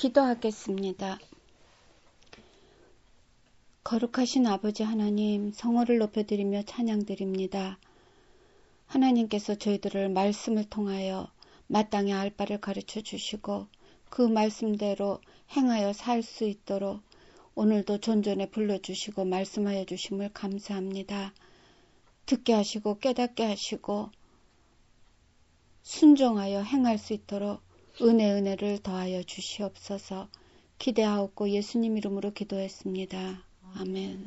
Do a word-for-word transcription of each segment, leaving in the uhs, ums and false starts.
기도하겠습니다. 거룩하신 아버지 하나님, 성호를 높여드리며 찬양드립니다. 하나님께서 저희들을 말씀을 통하여 마땅히 알 바를 가르쳐 주시고 그 말씀대로 행하여 살 수 있도록 오늘도 존존에 불러주시고 말씀하여 주심을 감사합니다. 듣게 하시고 깨닫게 하시고 순종하여 행할 수 있도록 은혜 은혜를 더하여 주시옵소서. 기대하옵고 예수님 이름으로 기도했습니다. 아멘.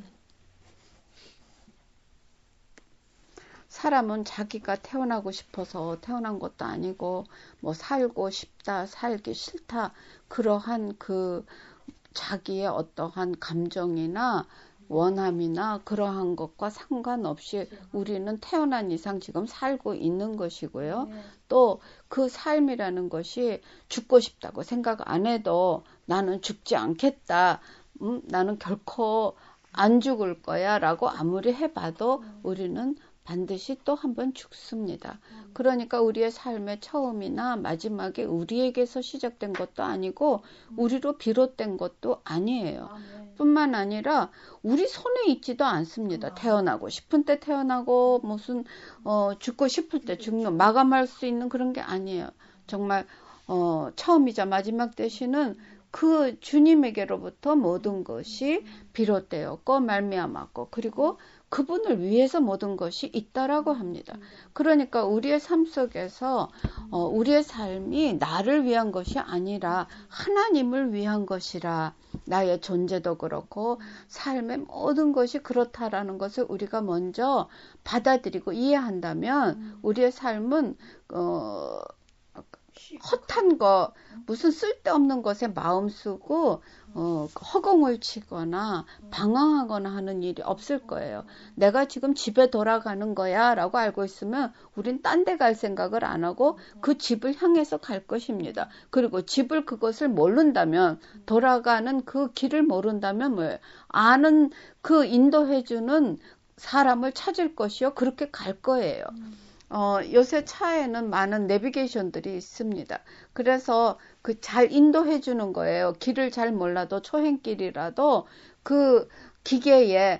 사람은 자기가 태어나고 싶어서 태어난 것도 아니고 뭐 살고 싶다, 살기 싫다 그러한 그 자기의 어떠한 감정이나 원함이나 그러한 것과 상관없이 우리는 태어난 이상 지금 살고 있는 것이고요. 또 그 삶이라는 것이 죽고 싶다고 생각 안 해도 나는 죽지 않겠다. 음, 나는 결코 안 죽을 거야 라고 아무리 해봐도 우리는 반드시 또 한 번 죽습니다. 그러니까 우리의 삶의 처음이나 마지막에 우리에게서 시작된 것도 아니고 우리로 비롯된 것도 아니에요. 뿐만 아니라 우리 손에 있지도 않습니다. 태어나고 싶은 때 태어나고 무슨 어, 죽고 싶을 때 죽는 마감할 수 있는 그런 게 아니에요. 정말 어, 처음이자 마지막 되시는 그 주님에게로부터 모든 것이 비롯되었고 말미암았고 그리고 그분을 위해서 모든 것이 있다라고 합니다. 그러니까 우리의 삶 속에서 어, 우리의 삶이 나를 위한 것이 아니라 하나님을 위한 것이라 나의 존재도 그렇고 삶의 모든 것이 그렇다라는 것을 우리가 먼저 받아들이고 이해한다면 우리의 삶은 어, 헛한 거, 무슨 쓸데없는 것에 마음 쓰고 어, 허공을 치거나 방황하거나 하는 일이 없을 거예요. 내가 지금 집에 돌아가는 거야 라고 알고 있으면 우린 딴 데 갈 생각을 안 하고 그 집을 향해서 갈 것입니다. 그리고 집을 그것을 모른다면 돌아가는 그 길을 모른다면 뭐예요? 아는 그 인도해주는 사람을 찾을 것이요. 그렇게 갈 거예요. 어, 요새 차에는 많은 내비게이션들이 있습니다. 그래서 그 잘 인도해 주는 거예요. 길을 잘 몰라도 초행길이라도 그 기계에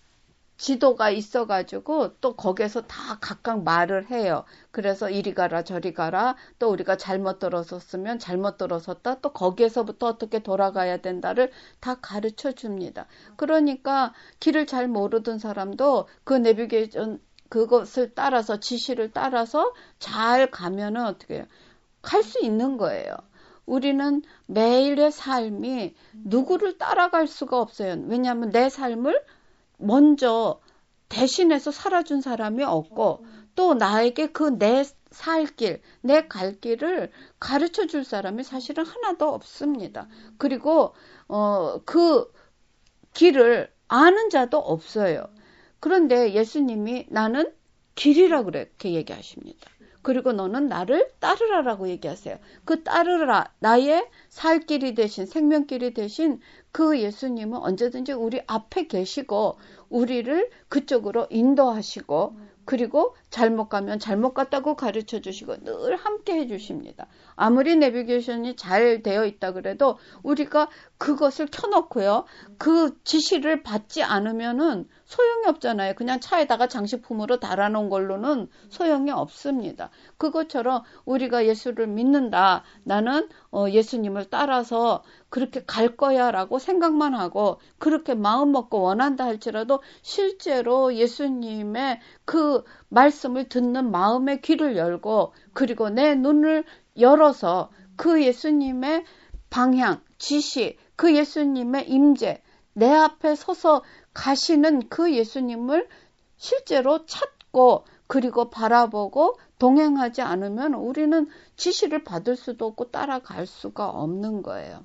지도가 있어가지고 또 거기에서 다 각각 말을 해요. 그래서 이리 가라 저리 가라 또 우리가 잘못 들어섰으면 잘못 들어섰다 또 거기에서부터 어떻게 돌아가야 된다를 다 가르쳐 줍니다. 그러니까 길을 잘 모르던 사람도 그 내비게이션 그것을 따라서 지시를 따라서 잘 가면은 어떻게 해요? 갈 수 있는 거예요. 우리는 매일의 삶이 누구를 따라갈 수가 없어요. 왜냐하면 내 삶을 먼저 대신해서 살아준 사람이 없고 또 나에게 그 내 살 길, 내 갈 길을 가르쳐 줄 사람이 사실은 하나도 없습니다. 그리고 어, 그 길을 아는 자도 없어요. 그런데 예수님이 나는 길이라 그렇게 얘기하십니다. 그리고 너는 나를 따르라라고 얘기하세요. 그 따르라, 나의 살 길이 되신 생명길이 되신 그 예수님은 언제든지 우리 앞에 계시고 우리를 그쪽으로 인도하시고 그리고 잘못 가면 잘못 갔다고 가르쳐 주시고 늘 함께 해 주십니다. 아무리 내비게이션이 잘 되어 있다 그래도 우리가 그것을 켜놓고요. 그 지시를 받지 않으면은 소용이 없잖아요. 그냥 차에다가 장식품으로 달아놓은 걸로는 소용이 없습니다. 그것처럼 우리가 예수를 믿는다. 나는 어, 예수님을 따라서 그렇게 갈 거야 라고 생각만 하고 그렇게 마음 먹고 원한다 할지라도 실제로 예수님의 그 말씀을 듣는 마음의 귀를 열고 그리고 내 눈을 열어서 그 예수님의 방향, 지시, 그 예수님의 임재, 내 앞에 서서 가시는 그 예수님을 실제로 찾고 그리고 바라보고 동행하지 않으면 우리는 지시를 받을 수도 없고 따라갈 수가 없는 거예요.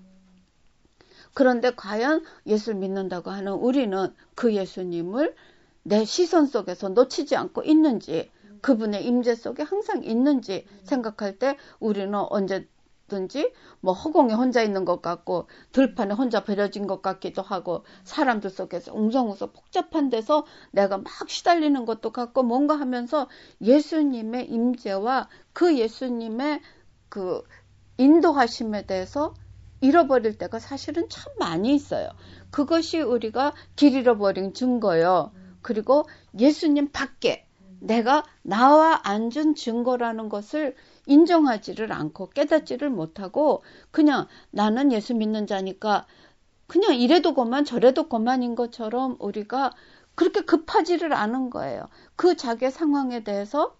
그런데 과연 예수를 믿는다고 하는 우리는 그 예수님을 내 시선 속에서 놓치지 않고 있는지 그분의 임재 속에 항상 있는지 생각할 때 우리는 언제든지 뭐 허공에 혼자 있는 것 같고 들판에 혼자 버려진 것 같기도 하고 사람들 속에서 웅성웅성 복잡한 데서 내가 막 시달리는 것도 같고 뭔가 하면서 예수님의 임재와 그 예수님의 그 인도하심에 대해서 잃어버릴 때가 사실은 참 많이 있어요. 그것이 우리가 길 잃어버린 증거요. 그리고 예수님 밖에 내가 나와 앉은 증거라는 것을 인정하지를 않고 깨닫지를 못하고 그냥 나는 예수 믿는 자니까 그냥 이래도 그만 저래도 그만인 것처럼 우리가 그렇게 급하지를 않은 거예요. 그 자기의 상황에 대해서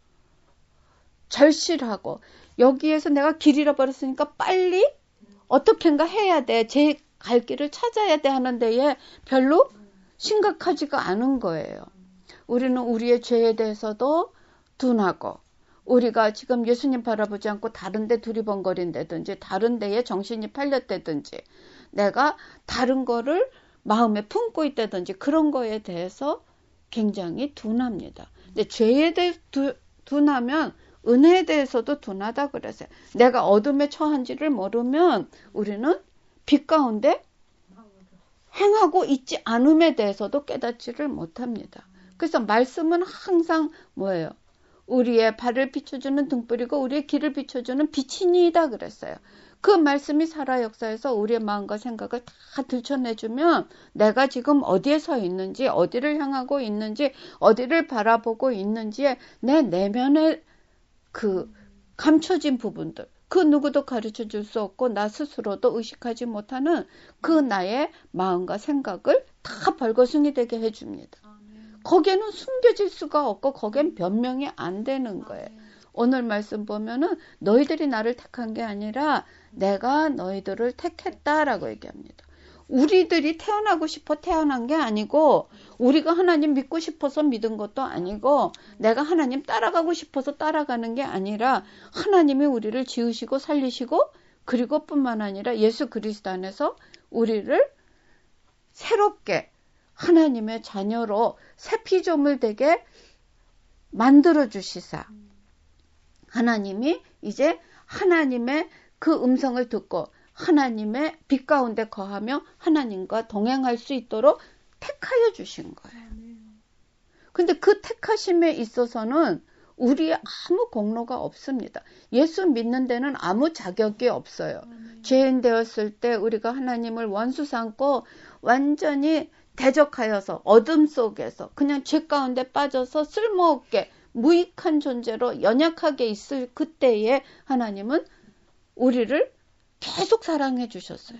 절실하고 여기에서 내가 길 잃어버렸으니까 빨리 어떻게인가 해야 돼. 제 갈 길을 찾아야 돼 하는 데에 별로 심각하지가 않은 거예요. 우리는 우리의 죄에 대해서도 둔하고 우리가 지금 예수님 바라보지 않고 다른 데 두리번거린다든지 다른 데에 정신이 팔렸다든지 내가 다른 거를 마음에 품고 있다든지 그런 거에 대해서 굉장히 둔합니다. 근데 죄에 대해 두, 둔하면 은혜에 대해서도 둔하다 그랬어요. 내가 어둠에 처한지를 모르면 우리는 빛 가운데 행하고 있지 않음에 대해서도 깨닫지를 못합니다. 그래서 말씀은 항상 뭐예요? 우리의 발을 비춰주는 등불이고 우리의 길을 비춰주는 빛이니이다 그랬어요. 그 말씀이 살아 역사에서 우리의 마음과 생각을 다 들춰내주면 내가 지금 어디에 서 있는지 어디를 향하고 있는지 어디를 바라보고 있는지에 내 내면의 그 감춰진 부분들 그 누구도 가르쳐 줄 수 없고 나 스스로도 의식하지 못하는 그 나의 마음과 생각을 다 벌거숭이 되게 해줍니다. 거기에는 숨겨질 수가 없고 거기엔 변명이 안 되는 거예요. 오늘 말씀 보면은 너희들이 나를 택한 게 아니라 내가 너희들을 택했다라고 얘기합니다. 우리들이 태어나고 싶어 태어난 게 아니고 우리가 하나님 믿고 싶어서 믿은 것도 아니고 내가 하나님 따라가고 싶어서 따라가는 게 아니라 하나님이 우리를 지으시고 살리시고 그리고 뿐만 아니라 예수 그리스도 안에서 우리를 새롭게 하나님의 자녀로 새 피조물 되게 만들어 주시사 하나님이 이제 하나님의 그 음성을 듣고 하나님의 빛 가운데 거하며 하나님과 동행할 수 있도록 택하여 주신 거예요. 근데 그 택하심에 있어서는 우리의 아무 공로가 없습니다. 예수 믿는 데는 아무 자격이 없어요. 죄인 되었을 때 우리가 하나님을 원수 삼고 완전히 대적하여서 어둠 속에서 그냥 죄 가운데 빠져서 쓸모없게 무익한 존재로 연약하게 있을 그때에 하나님은 우리를 계속 사랑해 주셨어요.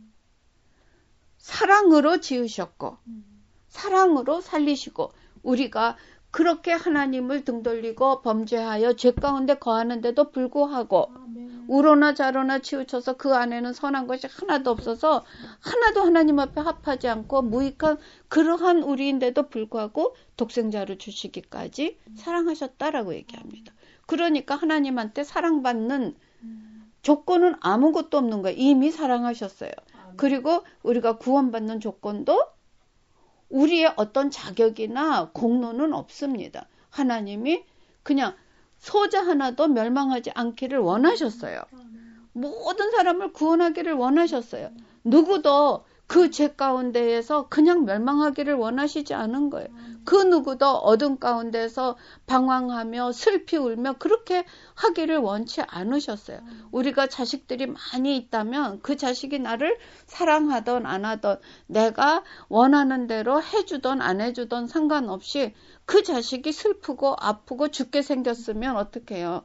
사랑으로 지으셨고 사랑으로 살리시고 우리가 그렇게 하나님을 등 돌리고 범죄하여 죄 가운데 거하는데도 불구하고 우로나 좌로나 치우쳐서 그 안에는 선한 것이 하나도 없어서 하나도 하나님 앞에 합하지 않고 무익한 그러한 우리인데도 불구하고 독생자를 주시기까지 사랑하셨다라고 얘기합니다. 그러니까 하나님한테 사랑받는 조건은 아무것도 없는 거예요. 이미 사랑하셨어요. 그리고 우리가 구원받는 조건도 우리의 어떤 자격이나 공로는 없습니다. 하나님이 그냥 소자 하나도 멸망하지 않기를 원하셨어요. 모든 사람을 구원하기를 원하셨어요. 누구도 그 죄 가운데에서 그냥 멸망하기를 원하시지 않은 거예요. 그 누구도 어둠 가운데서 방황하며 슬피 울며 그렇게 하기를 원치 않으셨어요. 우리가 자식들이 많이 있다면 그 자식이 나를 사랑하던 안 하던 내가 원하는 대로 해주던 안 해주던 상관없이 그 자식이 슬프고 아프고 죽게 생겼으면 어떻게 해요?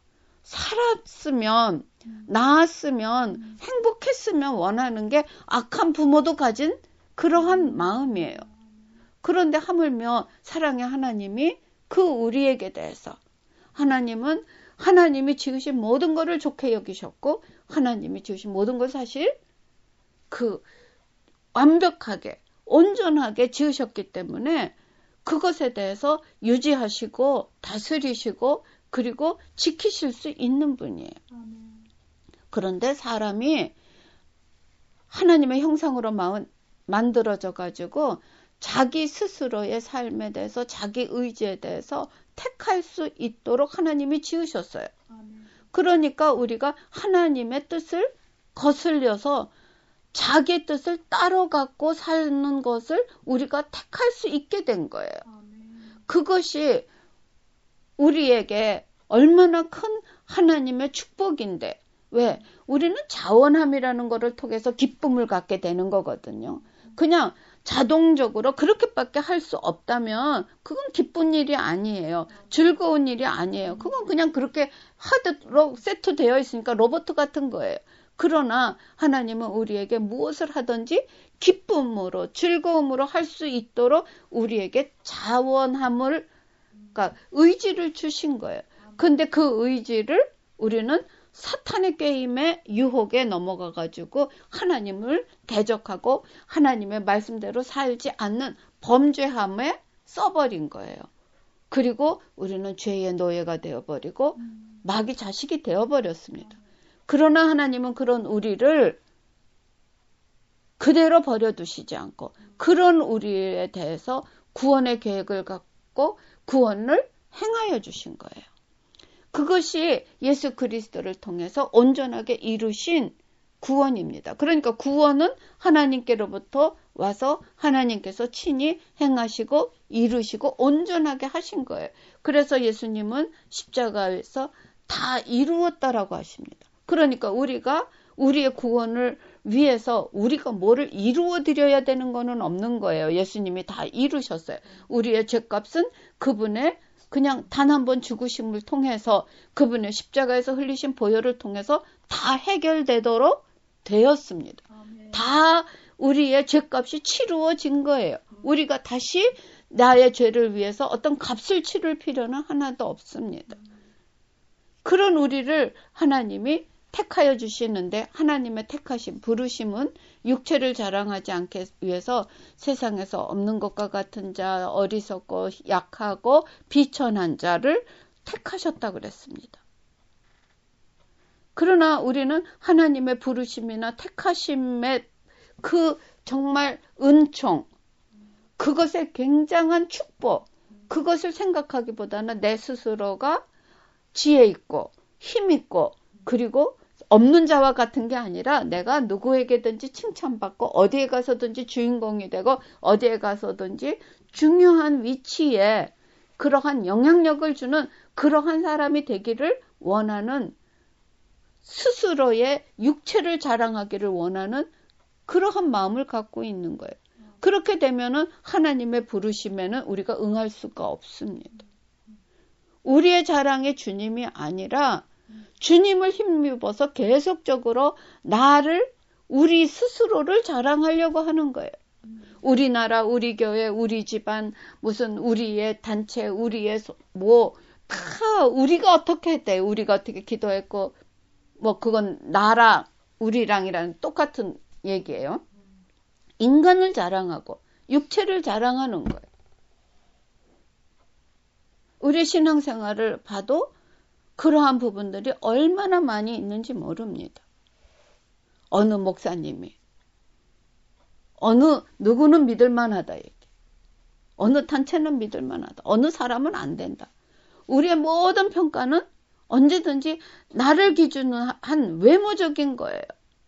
살았으면 나았으면 행복했으면 원하는 게 악한 부모도 가진 그러한 마음이에요. 그런데 하물며 사랑의 하나님이 그 우리에게 대해서 하나님은 하나님이 지으신 모든 것을 좋게 여기셨고 하나님이 지으신 모든 걸 사실 그 완벽하게 온전하게 지으셨기 때문에 그것에 대해서 유지하시고 다스리시고 그리고 지키실 수 있는 분이에요. 그런데 사람이 하나님의 형상으로 만들어져 가지고 자기 스스로의 삶에 대해서 자기 의지에 대해서 택할 수 있도록 하나님이 지으셨어요. 그러니까 우리가 하나님의 뜻을 거슬려서 자기의 뜻을 따로 갖고 사는 것을 우리가 택할 수 있게 된 거예요. 그것이 우리에게 얼마나 큰 하나님의 축복인데 왜? 우리는 자원함이라는 거를 통해서 기쁨을 갖게 되는 거거든요. 그냥 자동적으로 그렇게밖에 할 수 없다면 그건 기쁜 일이 아니에요. 즐거운 일이 아니에요. 그건 그냥 그렇게 하도록 세트되어 있으니까 로봇 같은 거예요. 그러나 하나님은 우리에게 무엇을 하든지 기쁨으로 즐거움으로 할 수 있도록 우리에게 자원함을, 그러니까 의지를 주신 거예요. 근데 그 의지를 우리는 사탄의 게임에 유혹에 넘어가 가지고 하나님을 대적하고 하나님의 말씀대로 살지 않는 범죄함에 써버린 거예요. 그리고 우리는 죄의 노예가 되어버리고 마귀 자식이 되어버렸습니다. 그러나 하나님은 그런 우리를 그대로 버려두시지 않고 그런 우리에 대해서 구원의 계획을 갖고 구원을 행하여 주신 거예요. 그것이 예수 그리스도를 통해서 온전하게 이루신 구원입니다. 그러니까 구원은 하나님께로부터 와서 하나님께서 친히 행하시고 이루시고 온전하게 하신 거예요. 그래서 예수님은 십자가에서 다 이루었다라고 하십니다. 그러니까 우리가 우리의 구원을 위해서 우리가 뭐를 이루어 드려야 되는 거는 없는 거예요. 예수님이 다 이루셨어요. 우리의 죄값은 그분의 그냥 단 한 번 죽으심을 통해서 그분의 십자가에서 흘리신 보혈을 통해서 다 해결되도록 되었습니다. 아멘. 다 우리의 죄값이 치루어진 거예요. 음. 우리가 다시 나의 죄를 위해서 어떤 값을 치를 필요는 하나도 없습니다. 음. 그런 우리를 하나님이 택하여 주시는데 하나님의 택하심, 부르심은 육체를 자랑하지 않기 위해서 세상에서 없는 것과 같은 자, 어리석고 약하고 비천한 자를 택하셨다고 그랬습니다. 그러나 우리는 하나님의 부르심이나 택하심의 그 정말 은총, 그것의 굉장한 축복, 그것을 생각하기보다는 내 스스로가 지혜 있고 힘 있고 그리고 없는 자와 같은 게 아니라 내가 누구에게든지 칭찬받고 어디에 가서든지 주인공이 되고 어디에 가서든지 중요한 위치에 그러한 영향력을 주는 그러한 사람이 되기를 원하는, 스스로의 육체를 자랑하기를 원하는 그러한 마음을 갖고 있는 거예요. 그렇게 되면은 하나님의 부르심에는 우리가 응할 수가 없습니다. 우리의 자랑이 주님이 아니라 주님을 힘입어서 계속적으로 나를, 우리 스스로를 자랑하려고 하는 거예요. 우리나라, 우리 교회, 우리 집안, 무슨 우리의 단체, 우리의 뭐 다 우리가 어떻게 했대, 우리가 어떻게 기도했고 뭐 그건 나랑 우리랑이라는 똑같은 얘기예요. 인간을 자랑하고 육체를 자랑하는 거예요. 우리 신앙생활을 봐도 그러한 부분들이 얼마나 많이 있는지 모릅니다. 어느 목사님이, 어느 누구는 믿을만하다 얘기, 어느 단체는 믿을만하다, 어느 사람은 안 된다. 우리의 모든 평가는 언제든지 나를 기준으로 한 외모적인 거예요.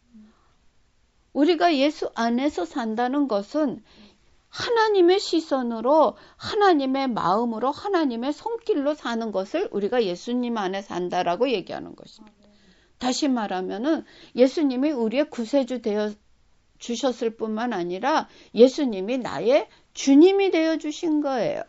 우리가 예수 안에서 산다는 것은 하나님의 시선으로, 하나님의 마음으로, 하나님의 손길로 사는 것을 우리가 예수님 안에 산다라고 얘기하는 것입니다. 다시 말하면은 예수님이 우리의 구세주 되어 주셨을 뿐만 아니라 예수님이 나의 주님이 되어 주신 거예요.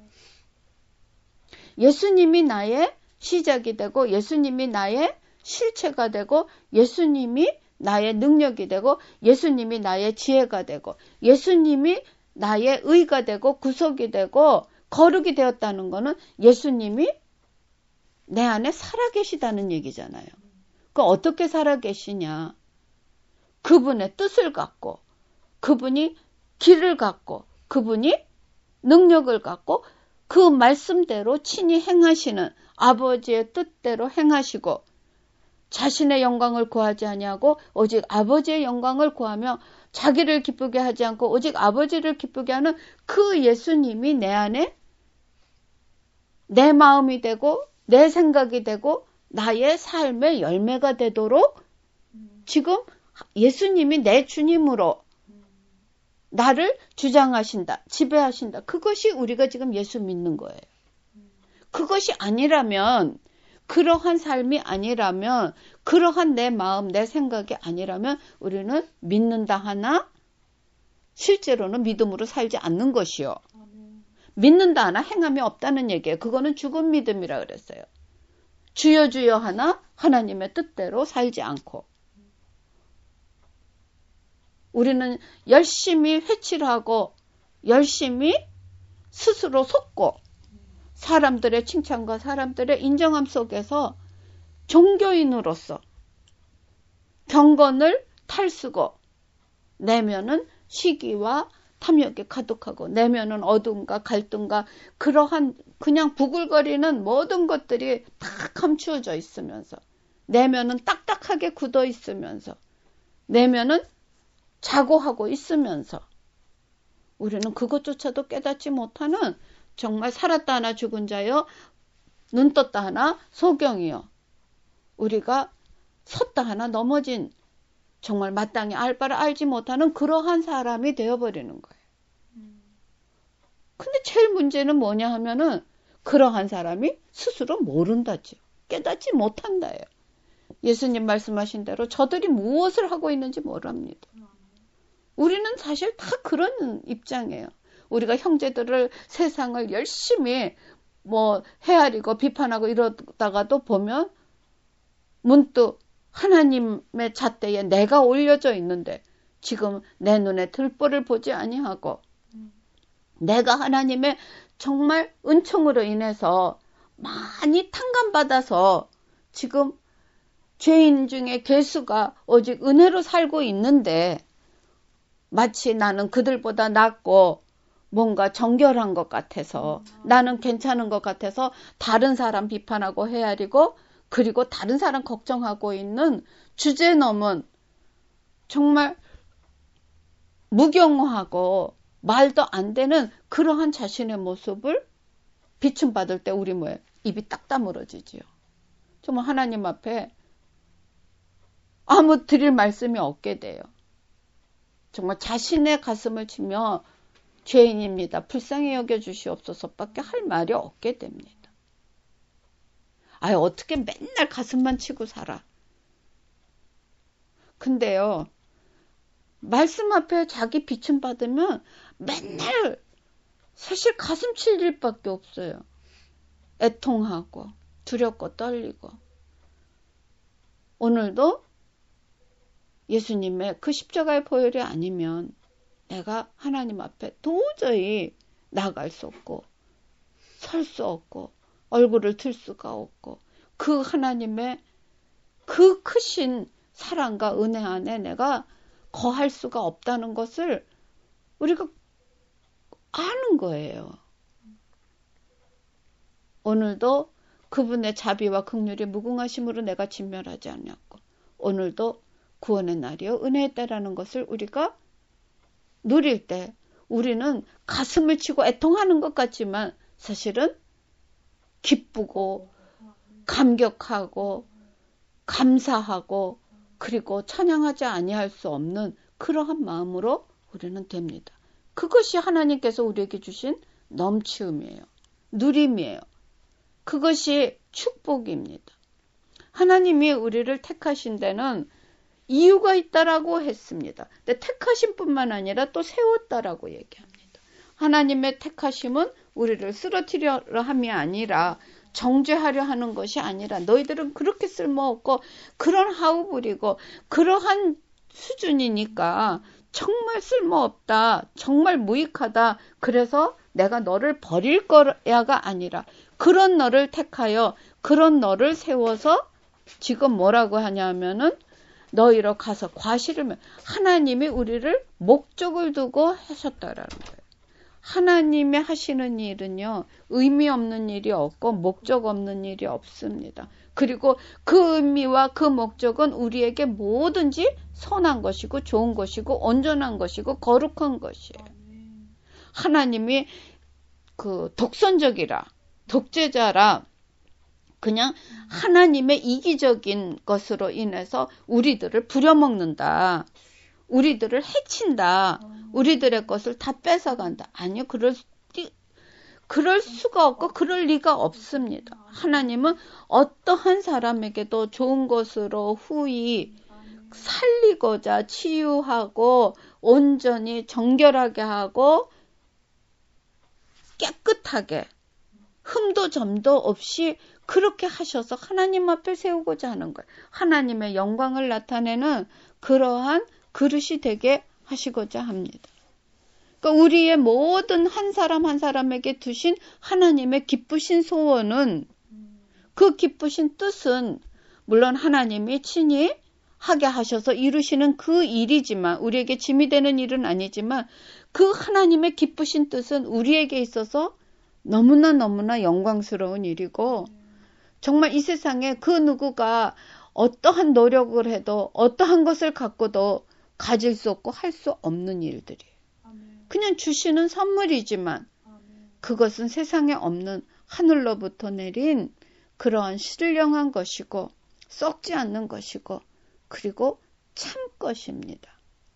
예수님이 나의 시작이 되고 예수님이 나의 실체가 되고 예수님이 나의 능력이 되고 예수님이 나의 지혜가 되고 예수님이 나의 의가 되고 구속이 되고 거룩이 되었다는 것은 예수님이 내 안에 살아계시다는 얘기잖아요. 그 어떻게 살아계시냐? 그분의 뜻을 갖고, 그분이 길을 갖고, 그분이 능력을 갖고 그 말씀대로 친히 행하시는 아버지의 뜻대로 행하시고 자신의 영광을 구하지 아니하고 오직 아버지의 영광을 구하며 자기를 기쁘게 하지 않고 오직 아버지를 기쁘게 하는 그 예수님이 내 안에 내 마음이 되고 내 생각이 되고 나의 삶의 열매가 되도록 지금 예수님이 내 주님으로 나를 주장하신다, 지배하신다. 그것이 우리가 지금 예수 믿는 거예요. 그것이 아니라면 그러한 삶이 아니라면, 그러한 내 마음, 내 생각이 아니라면 우리는 믿는다 하나 실제로는 믿음으로 살지 않는 것이요. 믿는다 하나 행함이 없다는 얘기예요. 그거는 죽은 믿음이라 그랬어요. 주여 주여 하나 하나님의 뜻대로 살지 않고. 우리는 열심히 회치를 하고 열심히 스스로 속고 사람들의 칭찬과 사람들의 인정함 속에서 종교인으로서 경건을 탈쓰고 내면은 시기와 탐욕이 가득하고 내면은 어둠과 갈등과 그러한 그냥 부글거리는 모든 것들이 다 감추어져 있으면서 내면은 딱딱하게 굳어 있으면서 내면은 자고하고 있으면서 우리는 그것조차도 깨닫지 못하는 정말 살았다 하나 죽은 자여 눈 떴다 하나 소경이여 우리가 섰다 하나 넘어진 정말 마땅히 알 바를 알지 못하는 그러한 사람이 되어버리는 거예요. 근데 제일 문제는 뭐냐 하면은 그러한 사람이 스스로 모른다지요. 깨닫지 못한다예요. 예수님 말씀하신 대로 저들이 무엇을 하고 있는지 모릅니다. 우리는 사실 다 그런 입장이에요. 우리가 형제들을 세상을 열심히 뭐 헤아리고 비판하고 이러다가도 보면 문득 하나님의 잣대에 내가 올려져 있는데 지금 내 눈에 들보를 보지 아니하고 내가 하나님의 정말 은총으로 인해서 많이 탕감받아서 지금 죄인 중에 괴수가 오직 은혜로 살고 있는데 마치 나는 그들보다 낫고 뭔가 정결한 것 같아서 나는 괜찮은 것 같아서 다른 사람 비판하고 헤아리고 그리고 다른 사람 걱정하고 있는 주제 넘은 정말 무경하고 말도 안 되는 그러한 자신의 모습을 비춤받을 때 우리 뭐예요? 입이 딱 다물어지지요. 정말 하나님 앞에 아무 드릴 말씀이 없게 돼요. 정말 자신의 가슴을 치며 죄인입니다. 불쌍히 여겨주시옵소서밖에 할 말이 없게 됩니다. 아유 어떻게 맨날 가슴만 치고 살아. 근데요. 말씀 앞에 자기 비춤 받으면 맨날 사실 가슴 칠 일밖에 없어요. 애통하고 두렵고 떨리고. 오늘도 예수님의 그 십자가의 보혈이 아니면 내가 하나님 앞에 도저히 나갈 수 없고 설 수 없고 얼굴을 들 수가 없고 그 하나님의 그 크신 사랑과 은혜 안에 내가 거할 수가 없다는 것을 우리가 아는 거예요. 오늘도 그분의 자비와 긍휼이 무궁하심으로 내가 진멸하지 않았고 오늘도 구원의 날이요 은혜의 때라는 것을 우리가 누릴 때 우리는 가슴을 치고 애통하는 것 같지만 사실은 기쁘고 감격하고 감사하고 그리고 찬양하지 아니할 수 없는 그러한 마음으로 우리는 됩니다. 그것이 하나님께서 우리에게 주신 넘치음이에요. 누림이에요. 그것이 축복입니다. 하나님이 우리를 택하신 데는 이유가 있다라고 했습니다. 근데 택하신 뿐만 아니라 또 세웠다라고 얘기합니다. 하나님의 택하심은 우리를 쓰러뜨려 함이 아니라 정죄하려 하는 것이 아니라 너희들은 그렇게 쓸모없고 그런 하우 부리고 그러한 수준이니까 정말 쓸모없다. 정말 무익하다. 그래서 내가 너를 버릴 거야가 아니라 그런 너를 택하여 그런 너를 세워서 지금 뭐라고 하냐면은 너희로 가서 과실을 하나님이 우리를 목적을 두고 하셨다라는 거예요. 하나님이 하시는 일은요. 의미 없는 일이 없고 목적 없는 일이 없습니다. 그리고 그 의미와 그 목적은 우리에게 뭐든지 선한 것이고 좋은 것이고 온전한 것이고 거룩한 것이에요. 하나님이 그 독선적이라 독재자라 그냥 하나님의 이기적인 것으로 인해서 우리들을 부려먹는다. 우리들을 해친다. 우리들의 것을 다 뺏어간다. 아니요. 그럴 그럴 수가 없고 그럴 리가 없습니다. 하나님은 어떠한 사람에게도 좋은 것으로 후히 살리고자 치유하고 온전히 정결하게 하고 깨끗하게 흠도 점도 없이 그렇게 하셔서 하나님 앞에 세우고자 하는 거예요. 하나님의 영광을 나타내는 그러한 그릇이 되게 하시고자 합니다. 그러니까 우리의 모든 한 사람 한 사람에게 두신 하나님의 기쁘신 소원은, 그 기쁘신 뜻은 물론 하나님이 친히 하게 하셔서 이루시는 그 일이지만, 우리에게 짐이 되는 일은 아니지만, 그 하나님의 기쁘신 뜻은 우리에게 있어서 너무나 너무나 영광스러운 일이고, 정말 이 세상에 그 누구가 어떠한 노력을 해도 어떠한 것을 갖고도 가질 수 없고 할 수 없는 일들이에요. 그냥 주시는 선물이지만 그것은 세상에 없는 하늘로부터 내린 그러한 신령한 것이고 썩지 않는 것이고 그리고 참 것입니다.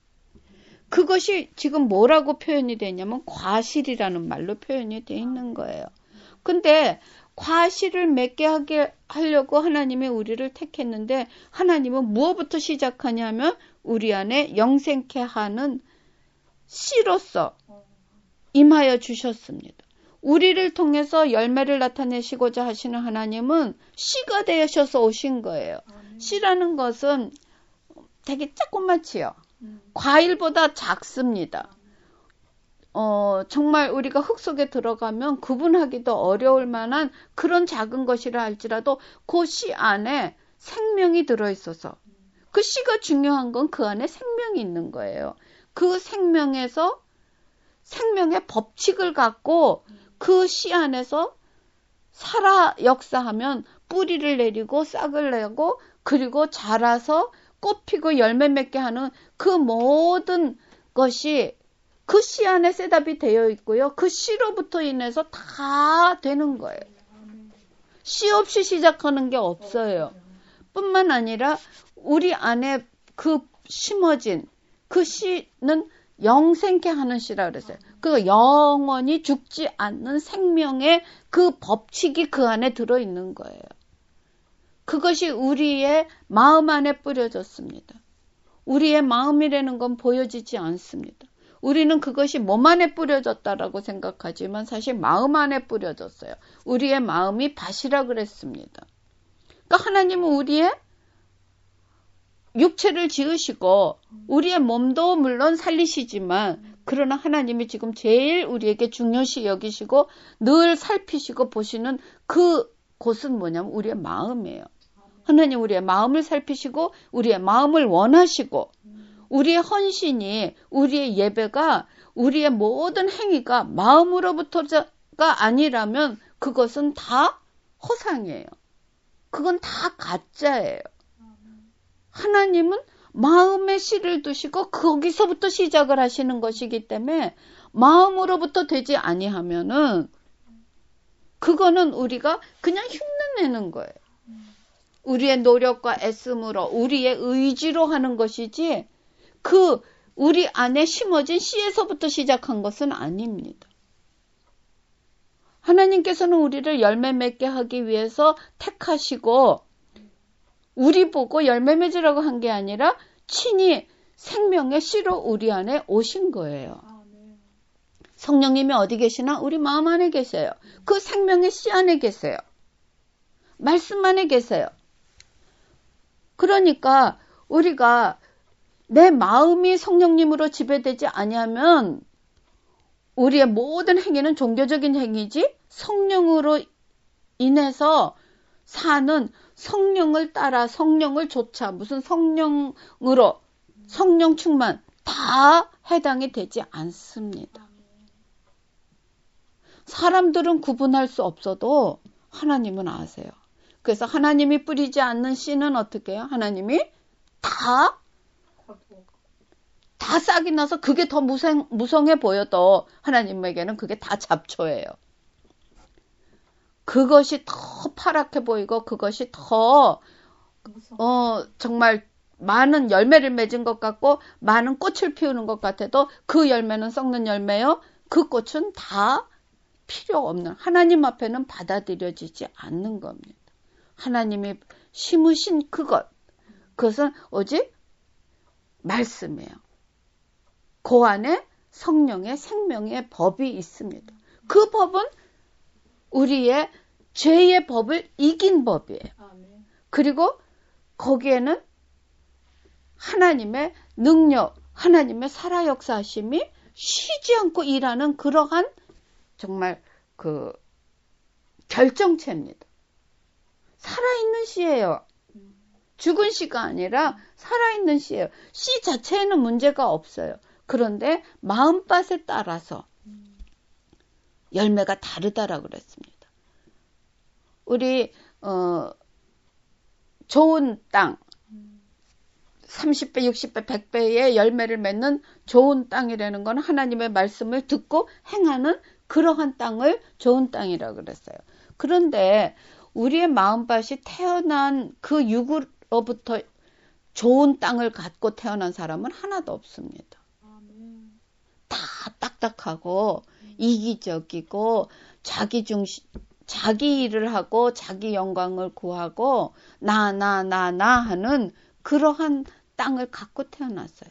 그것이 지금 뭐라고 표현이 되냐면 과실이라는 말로 표현이 되어 있는 거예요. 근데 과실을 맺게 하게 하려고 하나님이 우리를 택했는데, 하나님은 무엇부터 시작하냐면 우리 안에 영생케 하는 씨로서 임하여 주셨습니다. 우리를 통해서 열매를 나타내시고자 하시는 하나님은 씨가 되셔서 오신 거예요. 씨라는 것은 되게 조그맣지요. 과일보다 작습니다. 어, 정말 우리가 흙 속에 들어가면 구분하기도 어려울 만한 그런 작은 것이라 할지라도 그 씨 안에 생명이 들어있어서, 그 씨가 중요한 건 그 안에 생명이 있는 거예요. 그 생명에서 생명의 법칙을 갖고 그 씨 안에서 살아 역사하면 뿌리를 내리고 싹을 내고 그리고 자라서 꽃 피고 열매 맺게 하는 그 모든 것이 그 씨 안에 셋업이 되어 있고요. 그 씨로부터 인해서 다 되는 거예요. 씨 없이 시작하는 게 없어요. 뿐만 아니라 우리 안에 그 심어진 그 씨는 영생케 하는 씨라 그랬어요. 그 영원히 죽지 않는 생명의 그 법칙이 그 안에 들어있는 거예요. 그것이 우리의 마음 안에 뿌려졌습니다. 우리의 마음이라는 건 보여지지 않습니다. 우리는 그것이 몸 안에 뿌려졌다라고 생각하지만 사실 마음 안에 뿌려졌어요. 우리의 마음이 밭이라 그랬습니다. 그러니까 하나님은 우리의 육체를 지으시고 우리의 몸도 물론 살리시지만, 그러나 하나님이 지금 제일 우리에게 중요시 여기시고 늘 살피시고 보시는 그 곳은 뭐냐면 우리의 마음이에요. 하나님 우리의 마음을 살피시고 우리의 마음을 원하시고, 우리의 헌신이, 우리의 예배가, 우리의 모든 행위가 마음으로부터가 아니라면 그것은 다 허상이에요. 그건 다 가짜예요. 하나님은 마음에 씨를 두시고 거기서부터 시작을 하시는 것이기 때문에 마음으로부터 되지 아니하면은 그거는 우리가 그냥 흉내내는 거예요. 우리의 노력과 애씀으로, 우리의 의지로 하는 것이지 그 우리 안에 심어진 씨에서부터 시작한 것은 아닙니다. 하나님께서는 우리를 열매 맺게 하기 위해서 택하시고 우리 보고 열매 맺으라고 한 게 아니라 친히 생명의 씨로 우리 안에 오신 거예요. 성령님이 어디 계시나? 우리 마음 안에 계세요. 그 생명의 씨 안에 계세요. 말씀 안에 계세요. 그러니까 우리가 내 마음이 성령님으로 지배되지 아니하면 우리의 모든 행위는 종교적인 행위지, 성령으로 인해서 사는, 성령을 따라 성령을 좇아 무슨 성령으로 성령 충만 다 해당이 되지 않습니다. 사람들은 구분할 수 없어도 하나님은 아세요. 그래서 하나님이 뿌리지 않는 씨는 어떻게 해요? 하나님이 다 다 싹이 나서 그게 더 무성, 무성해 보여도 하나님에게는 그게 다 잡초예요. 그것이 더 파랗게 보이고 그것이 더 어, 정말 많은 열매를 맺은 것 같고 많은 꽃을 피우는 것 같아도 그 열매는 썩는 열매요. 그 꽃은 다 필요 없는, 하나님 앞에는 받아들여지지 않는 겁니다. 하나님이 심으신 그것, 그것은 오직 말씀이에요. 그 안에 성령의 생명의 법이 있습니다. 그 법은 우리의 죄의 법을 이긴 법이에요. 그리고 거기에는 하나님의 능력, 하나님의 살아 역사하심이 쉬지 않고 일하는 그러한 정말 그 결정체입니다. 살아있는 씨예요. 죽은 씨가 아니라 살아있는 씨예요. 씨 자체에는 문제가 없어요. 그런데 마음밭에 따라서 열매가 다르다라고 그랬습니다. 우리 어, 좋은 땅, 삼십 배, 육십 배, 백 배의 열매를 맺는 좋은 땅이라는 건 하나님의 말씀을 듣고 행하는 그러한 땅을 좋은 땅이라고 그랬어요. 그런데 우리의 마음밭이 태어난 그 육으로부터 좋은 땅을 갖고 태어난 사람은 하나도 없습니다. 다 딱딱하고 이기적이고 자기 중심, 자기 일을 하고 자기 영광을 구하고 나, 나, 나, 나 하는 그러한 땅을 갖고 태어났어요.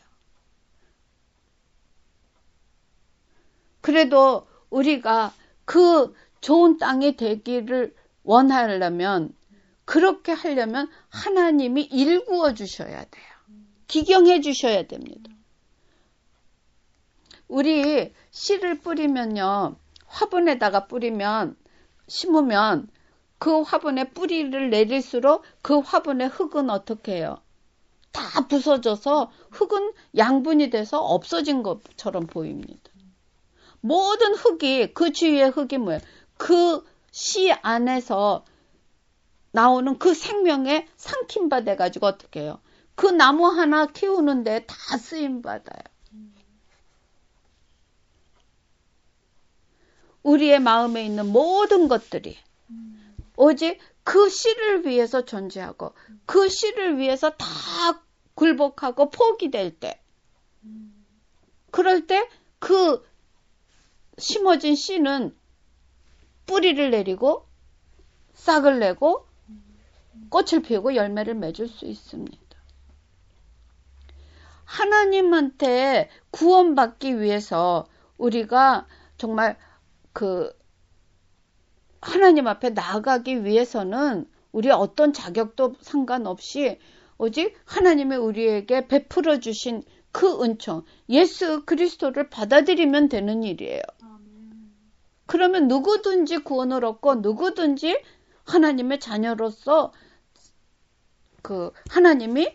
그래도 우리가 그 좋은 땅이 되기를 원하려면, 그렇게 하려면 하나님이 일구어 주셔야 돼요. 기경해 주셔야 됩니다. 우리 씨를 뿌리면요, 화분에다가 뿌리면, 심으면 그 화분에 뿌리를 내릴수록 그 화분의 흙은 어떻게 해요? 다 부서져서 흙은 양분이 돼서 없어진 것처럼 보입니다. 모든 흙이, 그 주위의 흙이 뭐예요? 그 씨 안에서 나오는 그 생명에 삼킴 받아가지고 어떻게 해요? 그 나무 하나 키우는데 다 쓰임받아요. 우리의 마음에 있는 모든 것들이 오직 그 씨를 위해서 존재하고 그 씨를 위해서 다 굴복하고 포기될 때, 그럴 때 그 심어진 씨는 뿌리를 내리고 싹을 내고 꽃을 피우고 열매를 맺을 수 있습니다. 하나님한테 구원받기 위해서 우리가 정말 그 하나님 앞에 나아가기 위해서는 우리 어떤 자격도 상관없이 오직 하나님이 우리에게 베풀어 주신 그 은총, 예수 그리스도를 받아들이면 되는 일이에요. 그러면 누구든지 구원을 얻고 누구든지 하나님의 자녀로서 그 하나님이